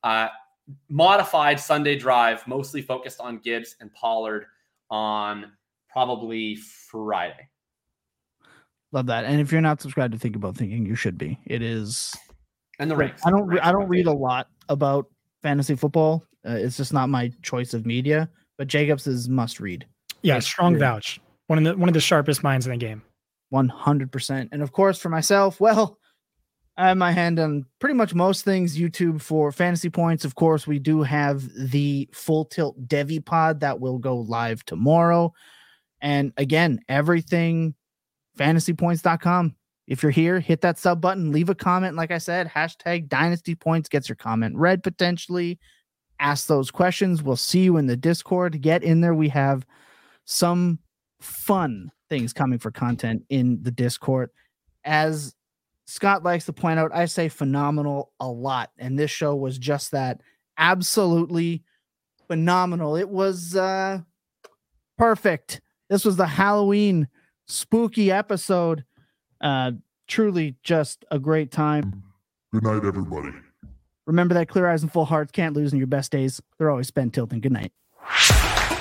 modified Sunday Drive, mostly focused on Gibbs and Pollard on probably Friday. Love that. And if you're not subscribed to Think About Thinking, you should be. It is. And the ranks. I don't read a lot about fantasy football. It's just not my choice of media. But Jacobs is must read. Yeah, strong vouch. One of the sharpest minds in the game. 100%. And of course, for myself, well, I have my hand on pretty much most things. YouTube for fantasy points. Of course, we do have the Full Tilt Devi Pod that will go live tomorrow. And again, everything fantasypoints.com. If you're here, hit that sub button, leave a comment. Like I said, hashtag Dynasty Points gets your comment read potentially. Ask those questions. We'll see you in the Discord. Get in there. We have some fun things coming for content in the Discord. As Scott likes to point out, I say phenomenal a lot. And this show was just that. Absolutely phenomenal. It was perfect. This was the Halloween spooky episode. Truly just a great time. Good night, everybody. Remember that clear eyes and full hearts can't lose in your best days. They're always spent tilting. Good night.